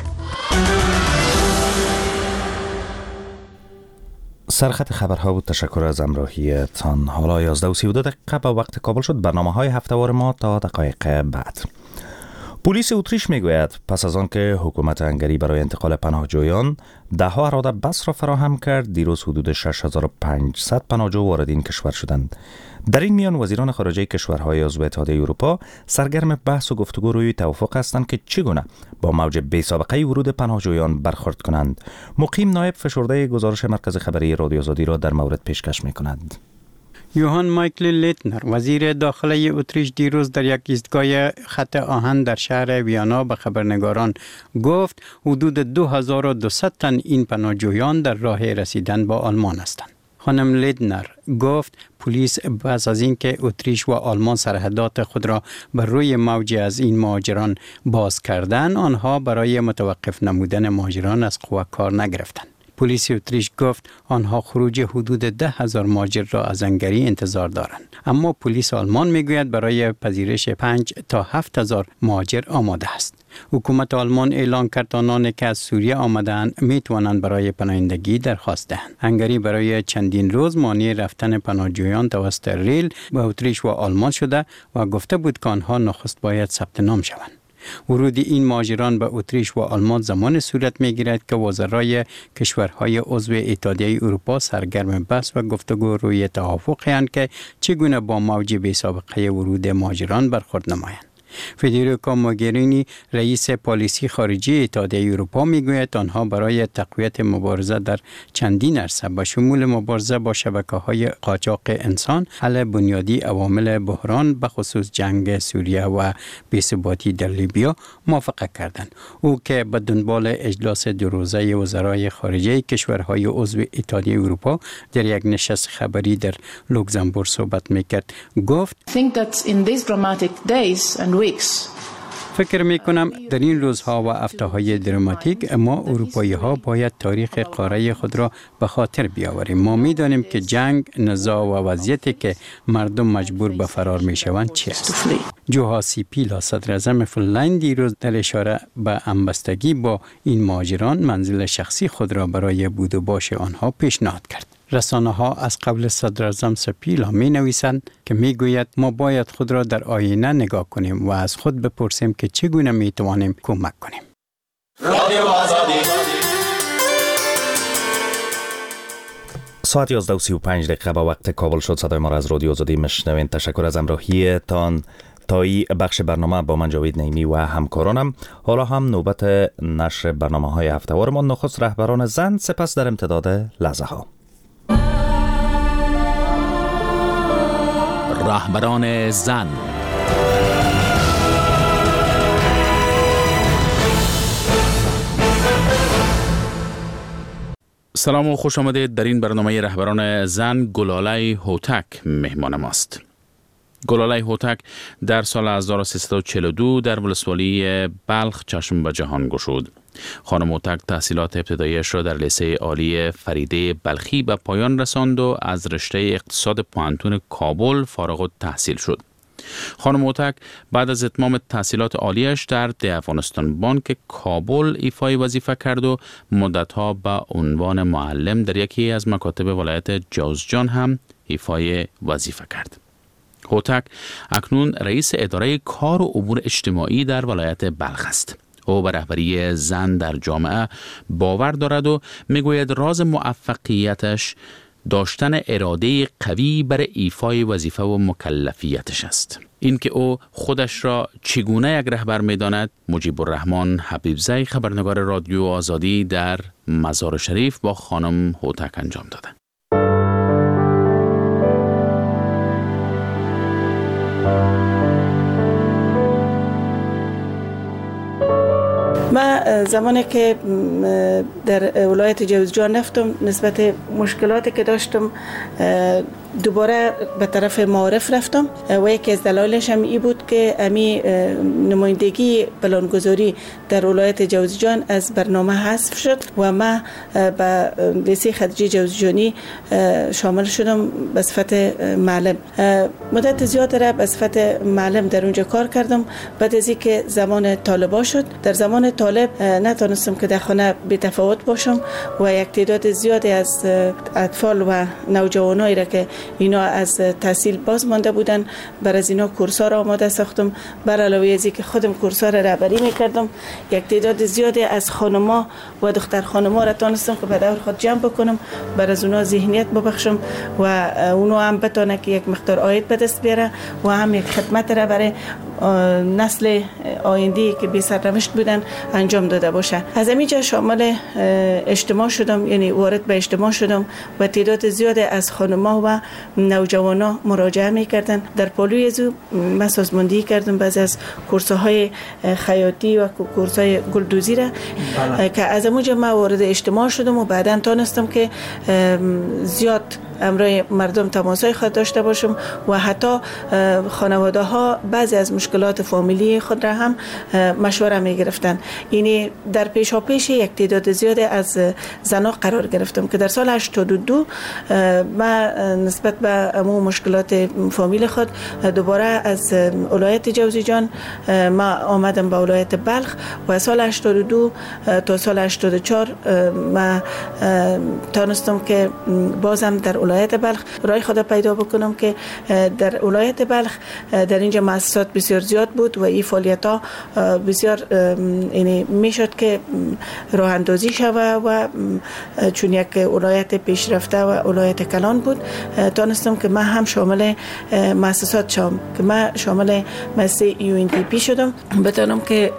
سرخط خبرها بود. تشکر از همراهیتان. حالا یازده و سی و دو دقیقه به وقت کابل شد. برنامه‌های هفته‌وار ما تا دقایق بعد. پلیس اتریش میگوید پس از آن که حکومت هنگری برای انتقال پناهجویان ده ها اراده بس را فراهم کرد، دیروز حدود شش هزار و پانصد پناهجو وارد این کشور شدند. در این میان وزیران خارجه کشورهای عضو اتحادیه اروپا سرگرم بحث و گفتگو روی توافق هستند که چگونه با موج بی‌سابقه ورود پناهجویان برخورد کنند. مقیم نایب فشرده گزارش مرکز خبری رادیو آزادی را در مورد پیشکش می‌کند. یوهان مایکل لیتنر وزیر داخلی اتریش دیروز در یک ایستگاه خط آهن در شهر ویانا به خبرنگاران گفت حدود دو هزار و دویست تن این پناهجویان در راه رسیدن با آلمان هستند. خانم لیدنر گفت پلیس پس از اینکه اتریش و آلمان سرحدات خود را بر روی موج از این مهاجران باز کردند، آنها برای متوقف نمودن مهاجران از قوه کار نگرفتند. پلیس اتریش گفت آنها خروج حدود ده هزار مهاجر را از هنگری انتظار دارند، اما پلیس آلمان میگوید برای پذیرش پنج تا هفت هزار مهاجر آماده است. حکومت آلمان اعلان کرد آنان که از سوریه آمدند می توانند برای پناهندگی درخواست دهند. هنگری برای چندین روز مانع رفتن پناهجویان توسط ریل به اتریش و آلمان شده و گفته بود که آنها نخست باید ثبت نام شوند. ورود این مهاجران به اتریش و آلمان زمان صورت می‌گیرد که وزرای کشورهای عضو اتحادیه اروپا سرگرم بحث و گفتگو روی توافقی اند که چگونه با موج بی‌سابقه ورود مهاجران برخورد نمایند. فدریکا موگرینی رئیس پالیسی خارجی اتحادیه اروپا میگوید آنها برای تقویت مبارزه در چندین عرصه به شمول مبارزه با شبکه‌های قاچاق انسان، حل بنیادی عوامل بحران به خصوص جنگ سوریه و بی‌ثباتی در لیبیا موافقت کردند. او که به دنبال اجلاس دو روزه وزرای خارجه کشورهای عضو اتحادیه اروپا در یک نشست خبری در لوکزامبورگ صحبت میکرد گفت فکر می کنم در این روزها و هفته‌های دراماتیک ما اروپایی ها باید تاریخ قاره خود را به خاطر بیاوریم. ما می دانیم که جنگ، نزاع و وضعیتی که مردم مجبور به فرار می شوند چی است. جوها سیپیلا صدر اعظم فنلند دیروز در اشاره به همبستگی با این مهاجران منزل شخصی خود را برای بود و باش آنها پیشنهاد کرد. رسانه ها از قبل صدر اعظم سپیلا می نویسند که می گوید ما باید خود را در آینه نگاه کنیم و از خود بپرسیم که چگونه می توانیم کمک کنیم. ساعت یازده و سی و پنج دقیقه به وقت کابل شد. صدای ما را از رادیو آزادی میشنوین. تشکر از همراهیتان تا این بخش برنامه با من جاوید نعیمی و همکارانم. حالا هم نوبت نشر برنامه های هفته‌وار ما. نخست رهبران زن، سپس در امتداد لحظه ها رهبران زن. سلام و خوش آمدید. در این برنامه رهبران زن گلاله هوتک مهمان ماست. گلاله هوتک در سال هزار و سیصد و چهل و دو در ولسوالی بلخ چشم به جهان گشود. خانم هوتک تحصیلات ابتداییش را در لیسه عالی فریده بلخی به پایان رساند و از رشته اقتصاد پوهنتون کابل فارغ التحصیل شد. خانم هوتک بعد از اتمام تحصیلات عالیش در ده افغانستان بانک کابل ایفای وظیفه کرد و مدتها به عنوان معلم در یکی از مکاتب ولایت جوزجان هم ایفای وظیفه کرد. هوتک اکنون رئیس اداره کار و امور اجتماعی در ولایت بلخ است. او به رهبری زن در جامعه باور دارد و میگوید راز موفقیتش داشتن اراده قوی برای ایفای وظیفه و مکلفیتش است. اینکه او خودش را چگونه یک رهبر می‌داند، مجیب الرحمن حبیبزی خبرنگار رادیو آزادی در مزار شریف با خانم هوتک انجام داده. من زمانی که در ولایت جوزجان رفتم نسبت مشکلاتی که داشتم دوباره به طرف معارف رفتم و یکی از دلایلش هم این بود که امی نمایندگی پلانگذاری در ولایت جوزجان از برنامه حذف شد و من به لیسه خدیجه جوزجانی شامل شدم به صفت معلم. مدت زیاد را به صفت معلم در اونجا کار کردم. بعد از اینکه زمان طالبا شد، در زمان طالب نتونستم که در خانه بی تفاوت باشم و یک تعداد زیادی از اطفال و نوجوانایی را که اینا از تحصیل باز مانده بودن بر از اینا کورس‌ها را آماده ساختم. بر علاوه از اینکه خودم کورس‌ها را رهبری می‌کردم، یک تعداد زیادی از خانم‌ها و دختر خانم‌ها را تونستم که به دور خود جمع بکنم، بر از اونا ذهنیت ببخشم و اونا هم بتونه که یک مقدار عاید به دست بیاره و هم یک خدمت را برای نسل آینده که بی سرنوشت بودن انجام داده باشه. از همینجا شامل اجتماع شدم، یعنی وارد به اجتماع شدم و تعداد زیاد از خانم‌ها و نوجوانا مراجعه می‌کردن. در پالوی ازو من سازماندهی کردم بعضی از کورس‌های خیاطی و کورس‌های گلدوزی را که از اونجا من وارد اجتماع شدم و بعداً تونستم که زیاد امروی مردم تماسای خود داشته باشم و حتی خانواده ها بعضی از مشکلات فامیلی خود را هم مشوره می گرفتن. یعنی در پیشا پیش یک تعداد زیاده از زنها قرار گرفتم که در سال هشتاد و دو من نسبت به امو مشکلات فامیل خود دوباره از ولایت جوزجان ما آمدم به ولایت بلخ و سال هشتاد و دو تا سال هشتاد و چهار ما تانستم که بازم در ولایت بلخ رای خود پیدا بکنم که در ولایت بلخ در اینجا مؤسسات بسیار زیاد بود و این فعالیت ها بسیار یعنی میشد که راه اندازی شود و چون یک ولایت پیشرفته و ولایت کلان بود دانستم که من هم شامل مؤسسات شدم که من شامل مؤسسه یو ان دی پی شدم بتونم که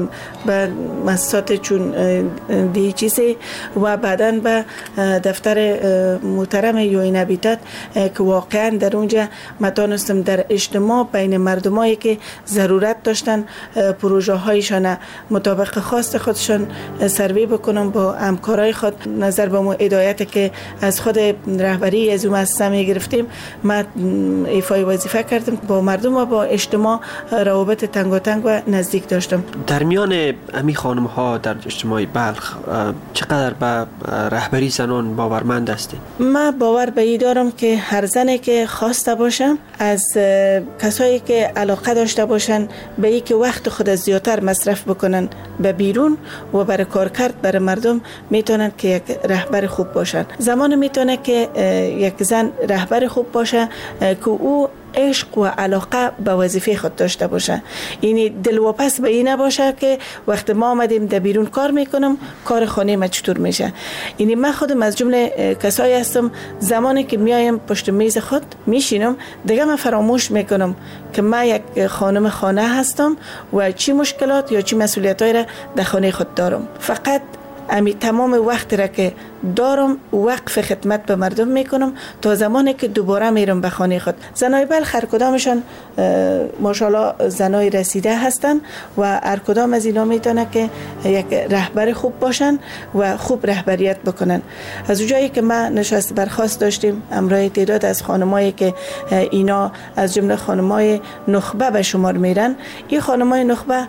به مؤسسات چون دی چیزی و بعداً به دفتر محترم یو ان هابیتات که واقعا در اونجا من دانستم در اجتماع بین مردمایی که ضرورت داشتن پروژه هایشان مطابق خواست خودشان سروی بکنم با همکارای خود نظر به مو هدایت که از خود رهبری از اون مؤسسه می گرفتیم من ایفای وظیفه کردم با مردم و با اجتماع روابط تنگاتنگ و نزدیک داشتم. در میان امی خانم ها در اجتماع بلخ چقدر به رهبری زنان باورمند هستید؟ من باور به این دارم که هر زنی که خواسته باشم از کسایی که علاقه داشته باشن به این که وقت خود زیادتر مصرف بکنن به بیرون و برای کار کرد برای مردم میتونن که یک رهبر خوب باشن. زمان میتونه که یک زن رهبر خوب باشه که او عشق و علاقه به وظیفه خود داشته باشه. یعنی دلواپس به این نباشه که وقت ما آمدیم در بیرون کار میکنم کار خانه ما چطور میشه. یعنی من خودم از جمله کسایی هستم زمانی که میایم پشت میز خود میشینم دیگه من فراموش میکنم که من یک خانم خانه هستم و چی مشکلات یا چی مسئولیتایی را در خانه خود دارم. فقط امی تمام وقت را که دارم وقف خدمت به مردم میکنم تا زمانی که دوباره میرم به خانه خود. زنای بلخ هر کدامشان ماشاءالله زنای رسیده هستن و هر کدام از اینا میتونه که یک رهبر خوب باشن و خوب رهبریت بکنن. از اونجایی که ما نشست برخاست داشتیم امرای تعداد از خانمایی که اینا از جمله خانمای نخبه به شمار میرن، این خانمای نخبه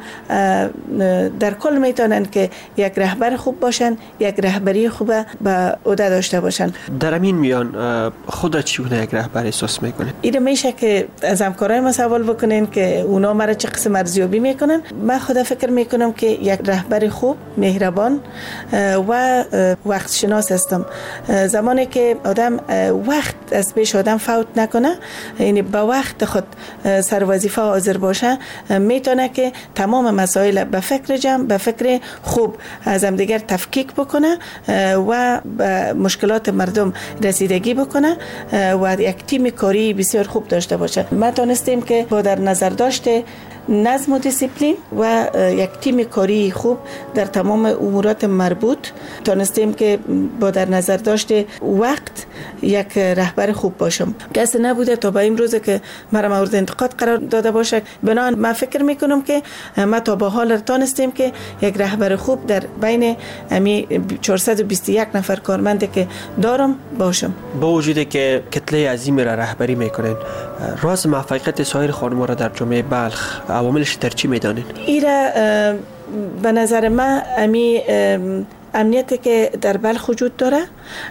در کل میتونن که یک رهبر خوب باشن، یک رهبری خوبه به عهده داشته باشن. در همین میان خودت چگونه یک رهبر احساس میکنه؟ این میشه که از همکارای ما سوال بکنین که اونا مرا چه قسم ارزیابی میکنن. من خدا فکر میکنم که یک رهبر خوب، مهربان و وقت شناس هستم. زمانی که آدم وقت از پیش آدم فوت نکنه، یعنی با وقت خود سر وظیفه حاضر باشه، میتونه که تمام مسائل به فکر جمع، به فکر خوب از هم دیگر تفکیک بکنه و به مشکلات مردم رسیدگی بکنه و یک تیم کاری بسیار خوب داشته باشه. ما تونستیم که با در نظر داشته نظم و دیسیپلین و یک تیم کاری خوب در تمام امورات مربوط تونستیم که با در نظر داشته وقت یک رهبر خوب باشم. کسی نبوده تا به این روز که مرا مورد انتقاد قرار داده باشه. بنابراین من فکر میکنم که ما تا به حال تونستیم که یک رهبر خوب در بین امی چهارصد و بیست و یک نفر کارمند که دارم باشم. با وجودی که کتله عظیمی را رهبری میکنین، راز موفقیت سایر خانم‌ها را در جامعه بلخ عواملش در چی میدانین؟ ایره به نظر من امی امنیتی که در بلخ وجود داره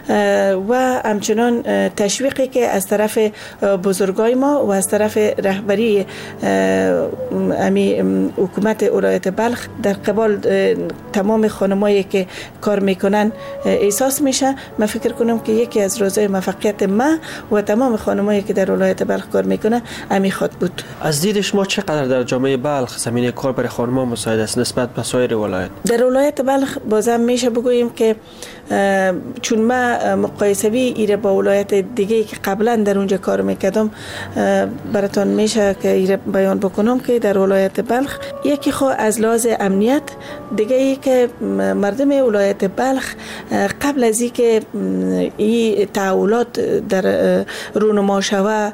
و همچنان تشویقی که از طرف بزرگای ما و از طرف رهبری امی حکومت ولایت بلخ در قبال تمام خانمایی که کار میکنن احساس میشه. من فکر کنم که یکی از رازهای موفقیت ما و تمام خانمایی که در ولایت بلخ کار میکنه امی خود بود. از دید شما چقدر در جامعه بلخ زمینه کار برای خانم‌ها مساعد است نسبت به سایر ولایت؟ در ولایت بلخ بازم میشه بگوییم که چون ما مقایسوی ایره با ولایت دیگه که قبلا در اونجا کار میکردم براتون میشه که ایره بیان بکنم که در ولایت بلخ یکی خو از لحاظ امنیت، دیگه ای که مردم ولایت بلخ قبل از این که این تحولات در رونما شوه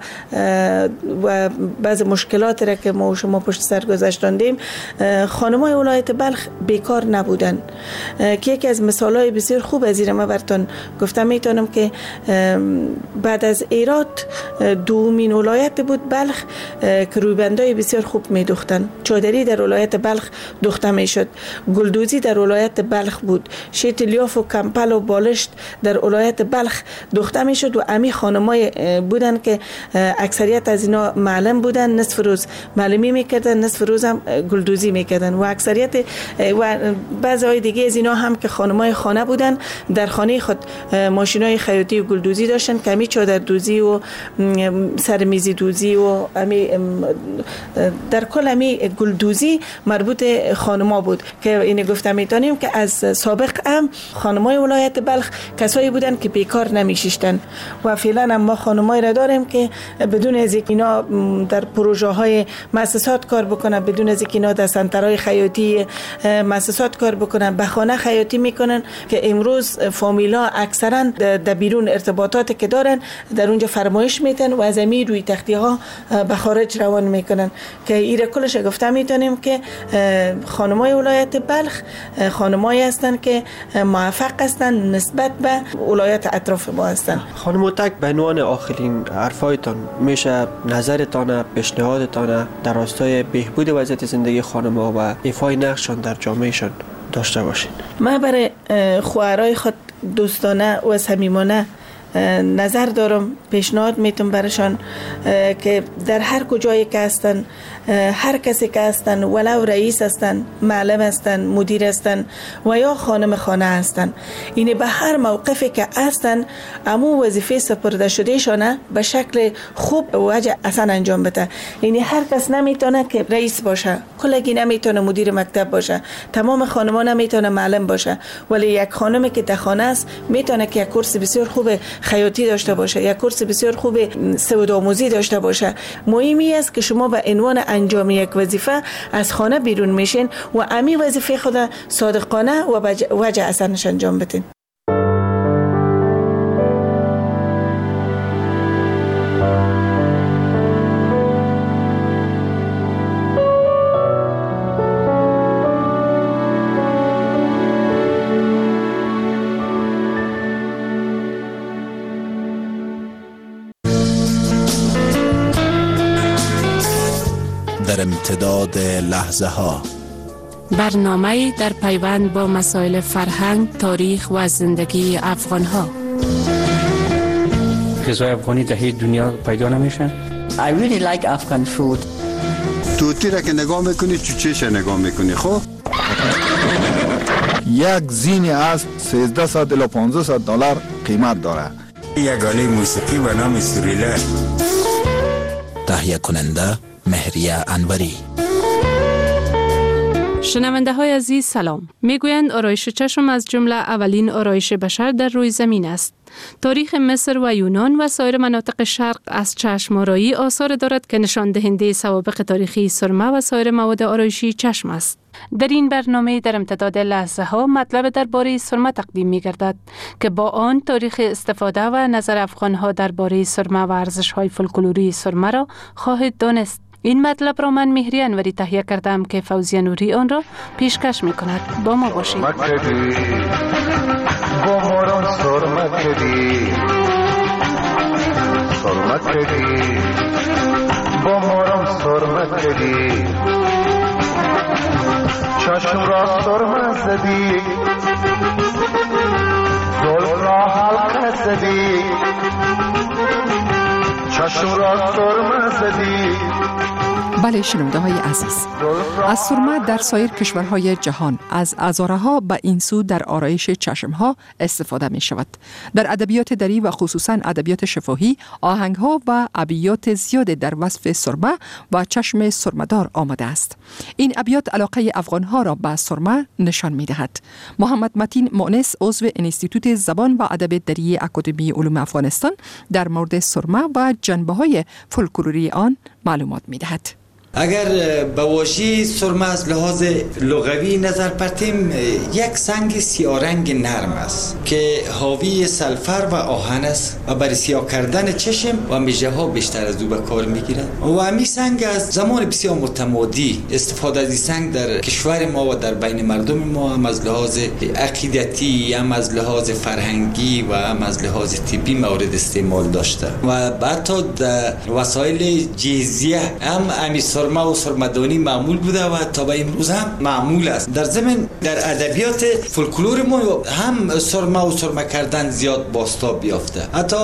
و بعض مشکلات را که ما و شما پشت سر گذاشتیم، خانمای ولایت بلخ بیکار نبودن که یکی از مثالای بسیار خوب از این ما براتون گفتم. میتونم که بعد از ایراد دومین ولایت بود بلخ که رویبندای بسیار خوب میدوختن. چادری در ولایت بلخ دوخته میشد، گلدوزی در ولایت بلخ بود، شیت لیاف و کمپل و بالشت در ولایت بلخ دوخته میشد و امی خانمای بودن که اکثریت از اینا معلم بودن، نصف روز معلمی میکردن، نصف روز هم گلدوزی میکردن و اکثریت و بعضی های دیگه از اینا هم که خانمای خانه بودن در خانه خود ماشینای خیاطی و گلدوزی داشتن که همی چادر دوزی و سرمیزی دوزی و همی در کل همی گلدوزی مربوط خانما بود که این گفتم میتونیم که از سابق هم خانمای ولایت بلخ کسایی بودن که بیکار نمیشیشتن و فعلا هم ما خانمایی را داریم که بدون از اینکه اینا در پروژه های مؤسسات کار بکنن، بدون از اینکه اینا در سنترهای خیاطی مؤسسات کار بکنن، به خانه خیاطی میکنن که امروز فامیلا اکثرا در بیرون ارتباطاتی که دارن در اونجا فرمایش میتن و از امی روی تختی ها به خارج روان میکنن که ایره کلش گفته میتونیم که خانمای ولایت بلخ خانمایی هستن که موفق هستن نسبت به ولایت اطراف ما هستن. خانم هوتک، به عنوان آخرین حرفایتان میشه نظرتان، پیشنهادتان در راستای بهبود وضعیت زندگی خانم‌ها و ایفای نقششان در جامعهشان داشته باشین؟ من برای خواهرای خود دوستانه و صمیمانه نظر دارم، پیشنهاد میتونم برشان که در هر کجایی که هستن، هر کسی که هستن، ولو رئیس هستن، معلم هستن، مدیر هستن و یا خانم خانه هستن، اینه به هر موقفی که هستن امو وظیفه سپرده شده شانه به شکل خوب و وجه اصلا انجام بده. یعنی هر کس نمیتونه که رئیس باشه، کلگی نمیتونه مدیر مکتب باشه، تمام خانما نمیتونه معلم باشه، ولی یک خانمی که در خانه است میتونه که یک کورس بسیار خوب خیاطی داشته باشه، یک کورس بسیار خوب سودآموزی داشته باشه. مهمی است که شما به عنوان انجام یک وظیفه از خانه بیرون میشین و امی وظیفه خود صادقانه و وجه اثرش انجام بدین. در امتداد لحظه ها، برنامه در پیوند با مسائل فرهنگ، تاریخ و زندگی افغان ها. غذای افغانی در هیچ دنیا پیدا نمیشن. I really like Afghan food. توتی را که نگاه میکنی چوچهش نگاه میکنی. خب یک زین اسب سیزده الی پانزده دلار قیمت داره. یگانه موسیقی به نام سوریله. تهیه کننده مهریه انوری. شنونده های عزیز سلام. میگویند آرایش چشم از جمله اولین آرایش بشر در روی زمین است. تاریخ مصر و یونان و سایر مناطق شرق از چشم آرایی آثار دارد که نشان دهنده سوابق تاریخی سرمه و سایر مواد آرایشی چشم است. در این برنامه در امتداد لحظه ها مطلب درباره سرمه تقدیم می گردد که با آن تاریخ استفاده و نظر افغان ها درباره سرمه و ارزش های فولکلوری سرمه را خواهید دانست. این مطلب را من مهری انوری تهیه کردم که فوزیه نوری آن را پیشکش می کند. با ما باشید. چشم را سرمه زدی، زلف را حلقه زدی، چشم را سرمه زدی. بله شنونده های عزیز، از سرمه در سایر کشورهای جهان از ازاره ها به این سو در آرایش چشم ها استفاده می شود. در ادبیات دری و خصوصا ادبیات شفاهی آهنگ ها و ابیات زیاد در وصف سرمه و چشم سرمدار آمده است. این ابیات علاقه افغان ها را به سرمه نشان می دهد. محمد متین مؤنس عضو انستیتوت زبان و ادب دری اکادمی علوم افغانستان در مورد سرمه و جنبه های فولکلوری آن معلومات می دهد. اگر به واژه سرمه از لحاظ لغوی نظر پرتیم، یک سنگ سیارنگ نرم است که حاوی سلفر و آهن است و برای سیاه کردن چشم و میژه ها بیشتر از او به کار میگیرد و همین سنگ از زمان بسیار متمادی استفاده از این سنگ در کشور ما و در بین مردم ما هم از لحاظ عقیدتی، هم از لحاظ فرهنگی و هم از لحاظ طبی مورد استعمال داشته و حتی در وسایل جهیزیه هم همین سرمه و سرمدانی معمول بوده و تا به امروز هم معمول است. در ضمن در ادبیات فولکلور ما هم سرمه و سرمه کردن زیاد بازتاب یافته. حتی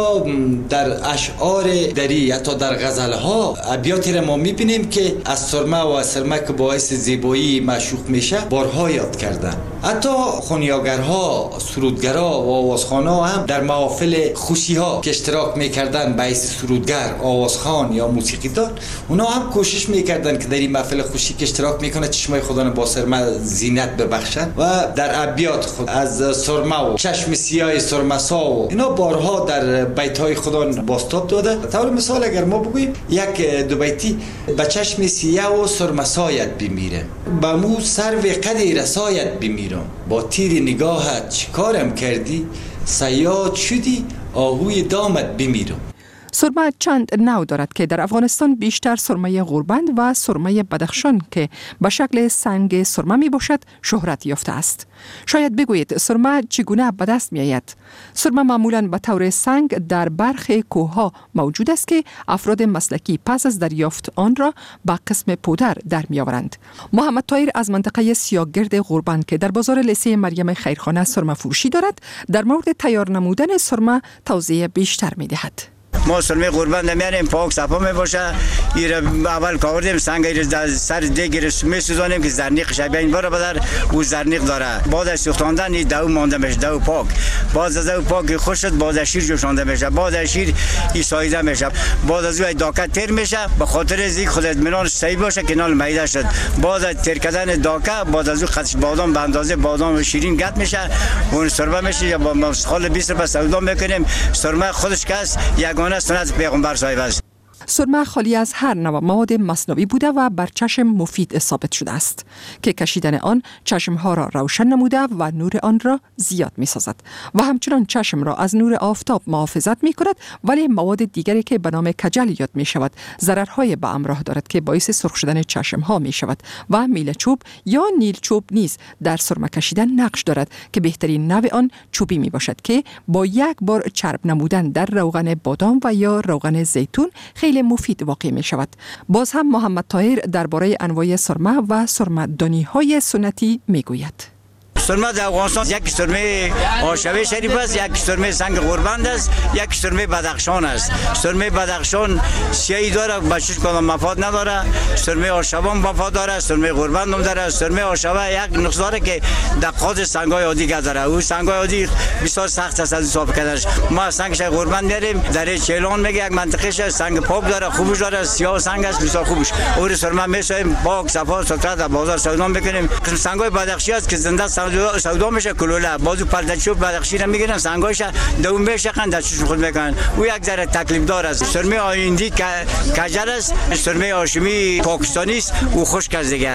در اشعار دری، حتی در غزل‌ها ابیاتی را ما می‌بینیم که از سرمه و سرمه که باعث زیبایی معشوق میشه بارها یاد کردن. حتی خونیاگرها، سرودگرها و آوازخوان‌ها هم در محافل خوشی‌ها که اشتراک می‌کردن به حیث سرودگر، آوازخوان یا موسیقیدان، اونا هم کوشش می‌کردن که در این محفل خوشی که اشتراک می‌کنه چشمای خدا با سرمه زینت ببخشن و در ابیات خود از سرمه و چشم سیاه سرمسا و اینا بارها در بیت‌های خدا بازتاب داده. طور مثال اگر ما بگوییم یک دو بیتی: به چشم سیاه و سرمسایت بمیره، به مو سرو قدی رسایت بمیرم، با تیر نگاهت چیکارم کردی، صیاد شدی آهوی دامت بمیرم. سرمه چند نوع دارد که در افغانستان بیشتر سرمه غوربند و سرمه بدخشان که به شکل سنگ سرمه می باشد شهرت یافته است. شاید بگویید سرمه چگونه به دست می آید؟ سرمه معمولاً به طور سنگ در برخی کوهها موجود است که افراد مسلکی پس از دریافت آن را به قسم پودر در می آورند. محمد طاهر از منطقه سیاهگرد غوربند که در بازار لیسه مریم خیرخانه سرمه فروشی دارد، در مورد تیار نمودن سرمه توضیح بیشتر می دهد. ما سرمه قربان میاریم، پاک صفا میباشه. ایره اول کاوردیم سنگ ایره سر دیگر میسوزانیم که زرنیق شبیه این بار بدر او زرنیق داره. بعد از سوختاندن این دو مانده میشه، دو پاک. بعد از دو پاک خوش شد، بعد از شیر جوشانده میشه، بعد از شیر این ساییده میشه، بعد از اون داکه تیر میشه به خاطر از اینکه خود اطمینان صحیح باشه که نال میده شد. بعد از تیر کردن داکه بعد از اون خطش بادام به اندازه بادام و شیرین گت میشه، اون سرمه میشه. یا با مسخال بیست روپیه سودا میکنیم. سرمه خودش کس یگانه سنت پیغمبر صاحب است. سرمه خالی از هر نوع مواد مصنوعی بوده و بر چشم مفید ثابت شده است که کشیدن آن چشمها را روشن نموده و نور آن را زیاد می سازد و همچنان چشم را از نور آفتاب محافظت می کند. ولی مواد دیگری که به نام کجل یاد می شود ضررهای به همراه دارد که باعث سرخ شدن چشمها می شود و میله چوب یا نیل چوب نیز در سرمه کشیدن نقش دارد که بهترین نوع آن چوبی می باشد که با یک بار چرب نمودن در روغن بادام و یا روغن زیتون خیلی مفید واقع می شود. باز هم محمد طاهر درباره انواع سرمه و سرمه‌دانی های سنتی می گوید. سرمه در افغانستان یک سرمه آشوه شریف است، یک سرمه سنگ غوربند است، یک سرمه بدخشان است. سرمه بدخشان سیاهی داره، بچش کدام مفاد نداره. سرمه آشوه مفاد داره، سرمه غوربند هم داره. سرمه آشوه یک نقص داره که دقات سنگای عادی داره. او سنگای عادی بسیار سخت است از حساب کردنش. ما سنگش غوربند داریم، در چیلان میگه یک منطقه سنگ پاک داره، خوبش داره، سیاه سنگ است، بسیار خوبش. اور سرمه میسایم پاک صفا سوتره در بازار سودا میکنیم. قسم سنگای بدخشی است که زنده سودا میشه کلوله. بازو پردچوب بدخشی را میگیرن، سنگایش دوم میشکن دستشون خود میکنن. او یک ذره تکلیف دار است. سرمه آیندی کجل است، سرمه هاشمی پاکستانی است، او خشک است دیگه،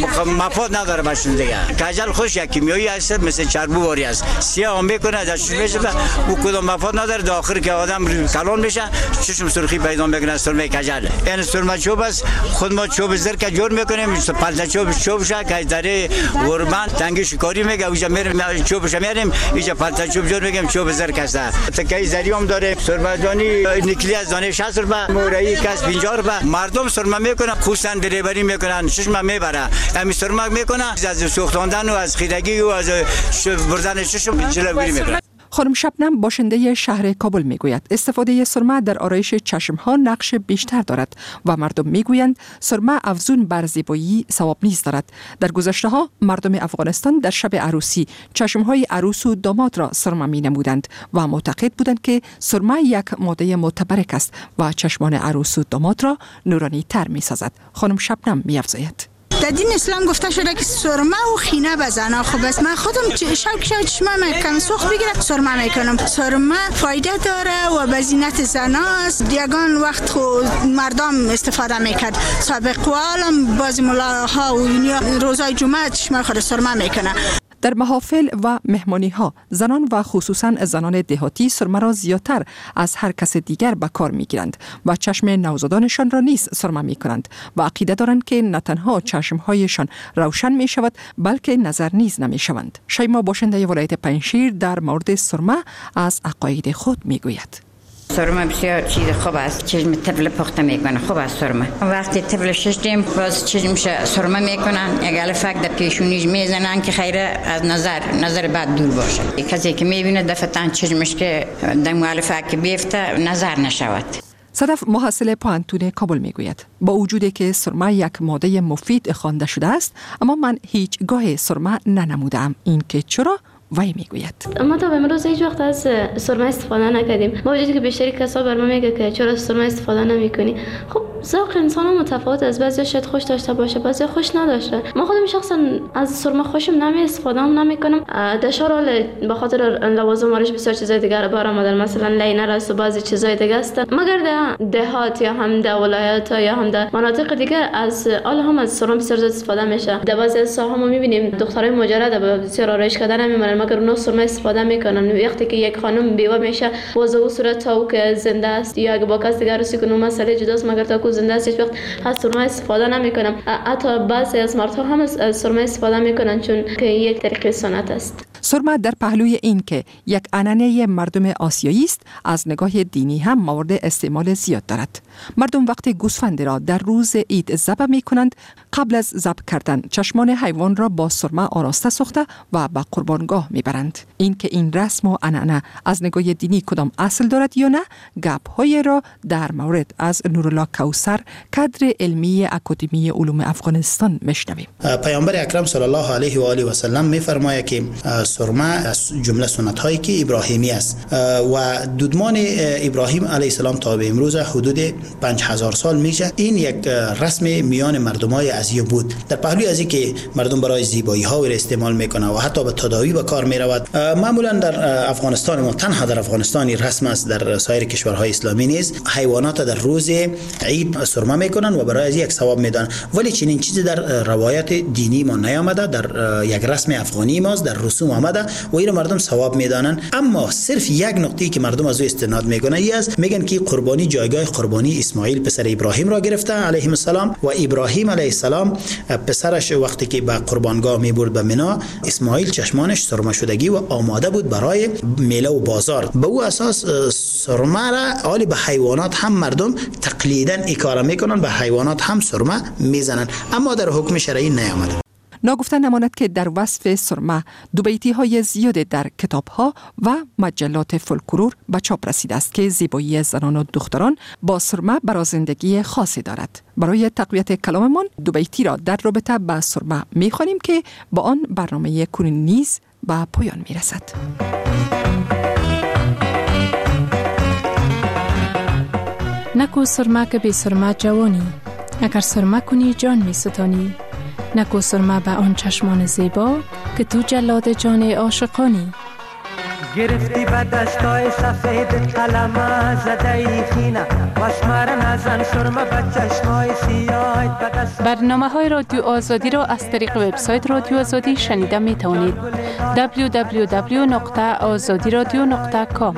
مفاد نداره باشون دیگه. کجل خوش یک کیمیایی است، مثل چربو واری است، سیاه میکنه دستشون میشه، او کدام مفاد نداره. در آخر که آدم کلان میشه چشم سرخی پیدا میکنه. سرمه کجل این سرمه چوب است، خود ما چوب زرک جور میکنیم، پردچوب چوب شه که در غوربند تنگ شکاری میگه اوجا میریم چوبش میاریم اینجا پلتا چوب جور میگیم چوب زرک است. تکای زریام داره. سرمه‌دانی نکلی از دانه شصت روپیه، مورایی کس پنجاه روپیه. مردم سرمه میکنن، خصوصا دریوری میکنن، چشم میبره. همین سرمه میکنن از سوختاندن و از خیرگی و از بردن چشم جلوگیری میکنن. خانم شبنم باشنده شهر کابل میگوید استفاده سرمه در آرایش چشمها نقش بیشتر دارد و مردم میگویند سرمه افزون بر زیبایی ثواب نیز دارد. در گذشته ها مردم افغانستان در شب عروسی چشمهای عروس و داماد را سرمه می نمودند و معتقد بودند که سرمه یک ماده متبرک است و چشمان عروس و داماد را نورانی تر می سازد. خانم شبنم می افزاید در دین اسلام گفته شده که سرمه و خینه بزنه. خب بس من خودم شب شب چشمم کم سوخت بگیره سرمه میکنم. سرمه فایده داره و به زینت زناست. یگان وقت خود مردم استفاده میکرد. سابق قوالم بعضی ملاها و روزای جمعه چشمه خود سرمه میکنه. در محافل و مهمانی ها زنان و خصوصا زنان دهاتی سرمه را زیادتر از هر کس دیگر به کار می گیرند و چشم نوزادانشان را نیز سرمه می کنند و عقیده دارند که نه تنها چشمهایشان روشن می شود بلکه نظر نیز نمی شوند. شیما باشنده ولایت پنجشیر در مورد سرمه از عقاید خود می گوید. سرما بسیار چیز خوب است. چشم طفل پخته میکنه. خوب است سرما. وقتی طفل ششم باز چشمش سرما میکنن، یک الفک در پیشونیش میزنن که خیره از نظر نظر بعد دور باشه. کسی که میبینه دفتن چشمش که در الفک بیفته نظر نشود. صدف محصل پوهنتون کابل میگوید با وجودی که سرما یک ماده مفید خوانده شده است، اما من هیچ گاه سرما ننمودم. این که چرا؟ وی میگوید ما تا به امروز هیچ وقت از سرما استفاده نکردیم. با وجودی که بیشتری کسا بر ما میگه که چرا سرما استفاده نمیکنی. خب ذوق انسان متفاوت است. بعضی شاید خوش داشته باشه، بعضی خوش نداشته. ما خودم شخصا از سرما خوشم نمی استفاده هم نمیکنم. در شهر به خاطر لوازم آرایش بسیار چیزای دیگر بار آمدن، مثلا لینر است و بعضی چیزای دیگه است. مگر در دهات یا هم در ولایت یا هم در مناطق دیگر از آل هم از سرما بسیار زیاد استفاده میشه. در بعضی از ساحات ما میبینیم دخترای مجرد به بسیار آرایش کردن نمیمونن، مگر اونا سرما استفاده میکنن. وقتی که یک خانم بیوه میشه باز او صورت تا او که زنده است یا اگه با کس دیگر رسی کنه مسئله جداست، مگر تا کو زنده است هیچ وقت از سرما استفاده نمیکنم. حتی بعضی از مردها هم از سرما استفاده میکنن چون که یک طریق سنت است. سرما در پهلوی این که یک عنعنه مردم آسیایی است، از نگاه دینی هم مورد استعمال زیاد دارد. مردم وقتی گوسفند را در روز عید ذبح می کنند، قبل از ذبح کردن چشمان حیوان را با سرما آراسته ساخته و به قربانگاه می برند. این که این رسم و عنعنه از نگاه دینی کدام اصل دارد یا نه، گپ های را در مورد از نورالله کوثر، کادر علمی اکادمی علوم افغانستان میشنویم. پیامبر اکرم صلی الله علیه و آله و سلم میفرماید که سرما از جمله سنت هایی که ابراهیمی است و دودمان ابراهیم علیه السلام تا به امروز حدود پنج هزار سال میشه. این یک رسم میان مردمای ازیو بود. در پهلوی از این که مردم برای زیبایی ها را استعمال میکنه و حتی به تداوی به کار میرود. معمولا در افغانستان ما تنها در افغانستان رسم است، در سایر کشورهای اسلامی نیست. حیوانات در روز عید سرما میکنن و برای از یک ثواب میدن، ولی چنین چیزی در روایت دینی ما نیامده. در یک رسم افغانی ماست، در رسوم آمده و این مردم ثواب میدانن. اما صرف یک نقطه‌ای که مردم از او استناد میکنن ای است، میگن که قربانی جایگاه قربانی اسماعیل پسر ابراهیم را گرفته علیه السلام و ابراهیم علیه السلام پسرش وقتی که به قربانگاه میبرد به مینا، اسماعیل چشمانش سرما شدگی و آماده بود برای میله و بازار. به او اساس سرما را حالی به حیوانات هم مردم تقلیدا این کارا میکنن، به حیوانات هم سرما میزنن، اما در حکم شرعی نیامده. ناگفته نماند که در وصف سرما دو بیتی های زیاد در کتاب ها و مجلات فولکلور به چاپ رسیده است که زیبایی زنان و دختران با سرما برازندگی خاصی دارد. برای تقویت کلاممان دو بیتی را در رابطه با سرما می خوانیم که با آن برنامه کنون نیز به پایان می رسد. نکو سرما که بی سرما جوانی، اگر سرما کنی جان می ستانی. نکو سرما به آن چشمان زیبا که تو جلاد جان عاشقانی. گرفتی به دستای سفید قلم زده خینه وشمار نزن سرما به چشمای سیاه. برنامه های رادیو آزادی را از طریق وبسایت رادیو آزادی شنیده می توانید. دبلیو دبلیو دبلیو نقطه آزادی رادیو نقطه کام.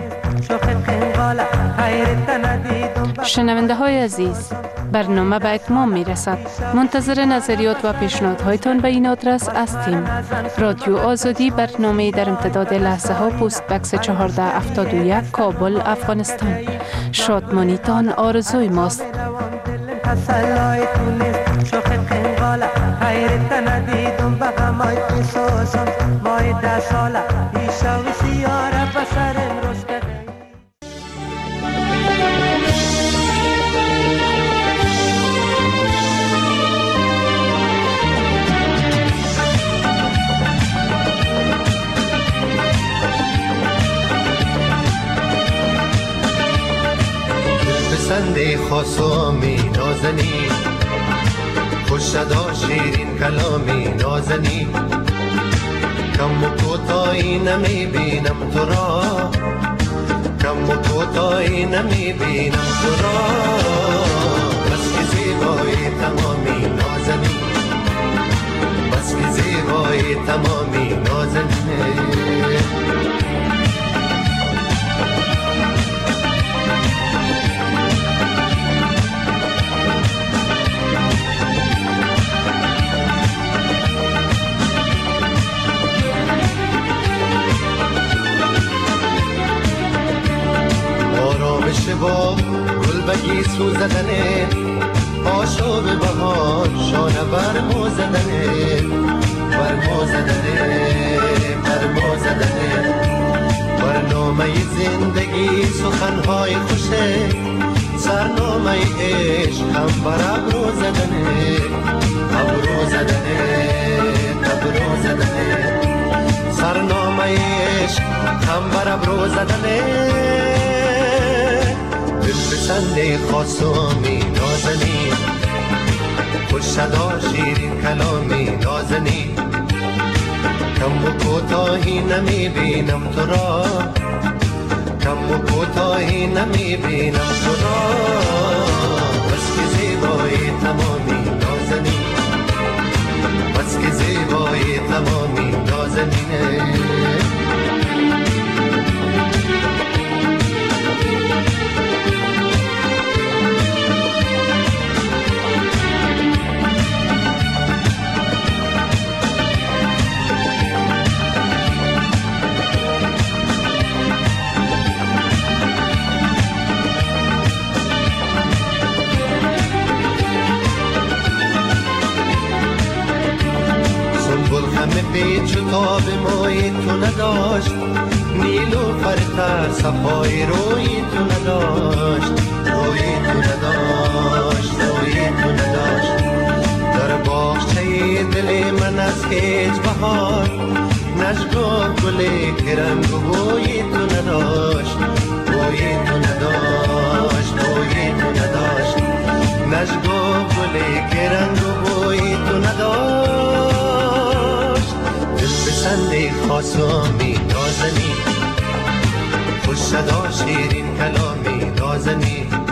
شنونده های عزیز، برنامه به اتمام می رسد. منتظر نظریات و پیشنهادهایتان به این آدرس هستیم. رادیو آزادی، برنامه در امتداد لحظه ها، پست بکس چهارده هفتاد و یک، کابل، افغانستان. شادمانیتان آرزوی ماست. سنده خاصامی نازنی خوش صدا شیرین کلامی نازنی کم و کوتاهی نمی بینم تو را کم و کوتاهی نمی بینم تو را بس که زیبایی تمامی نازنی بس که زیبایی تمامی نازنی آرامش گیسو زدنه آشوب بهار شانه بر مو زدنه بر مو زدنه بر مو زدنه برنامه زندگی سخنهای خوشه سرنامه عشق هم بر ابرو زدنه ابرو زدنه ابرو زدنه سرنامه عشق هم بر ابرو زدنه دل بسنده خاصامی نازنی خوش صدا شیرین کلامی نازنی کم و کوتاهی نمی بینم تو را کم و کوتاهی نمی بینم تو را بس که زیبایی تمامی نازنی بس که زیبایی تمامی نازنینه پیچ و تاب مای تو نداشت نیل و فرتر صفای روی تو نداشت روی تو نداشت روی تو نداشت در باغچه دل من از هیچ بهار نشگاه گل که رنگ و بوی تو نداشت بوی تو نداشت بوی تو نداشت نشگاه گل که رنگ و بوی تو نداشت بسنده خاصامی نازنی خوش صدا شیرین کلامی نازنی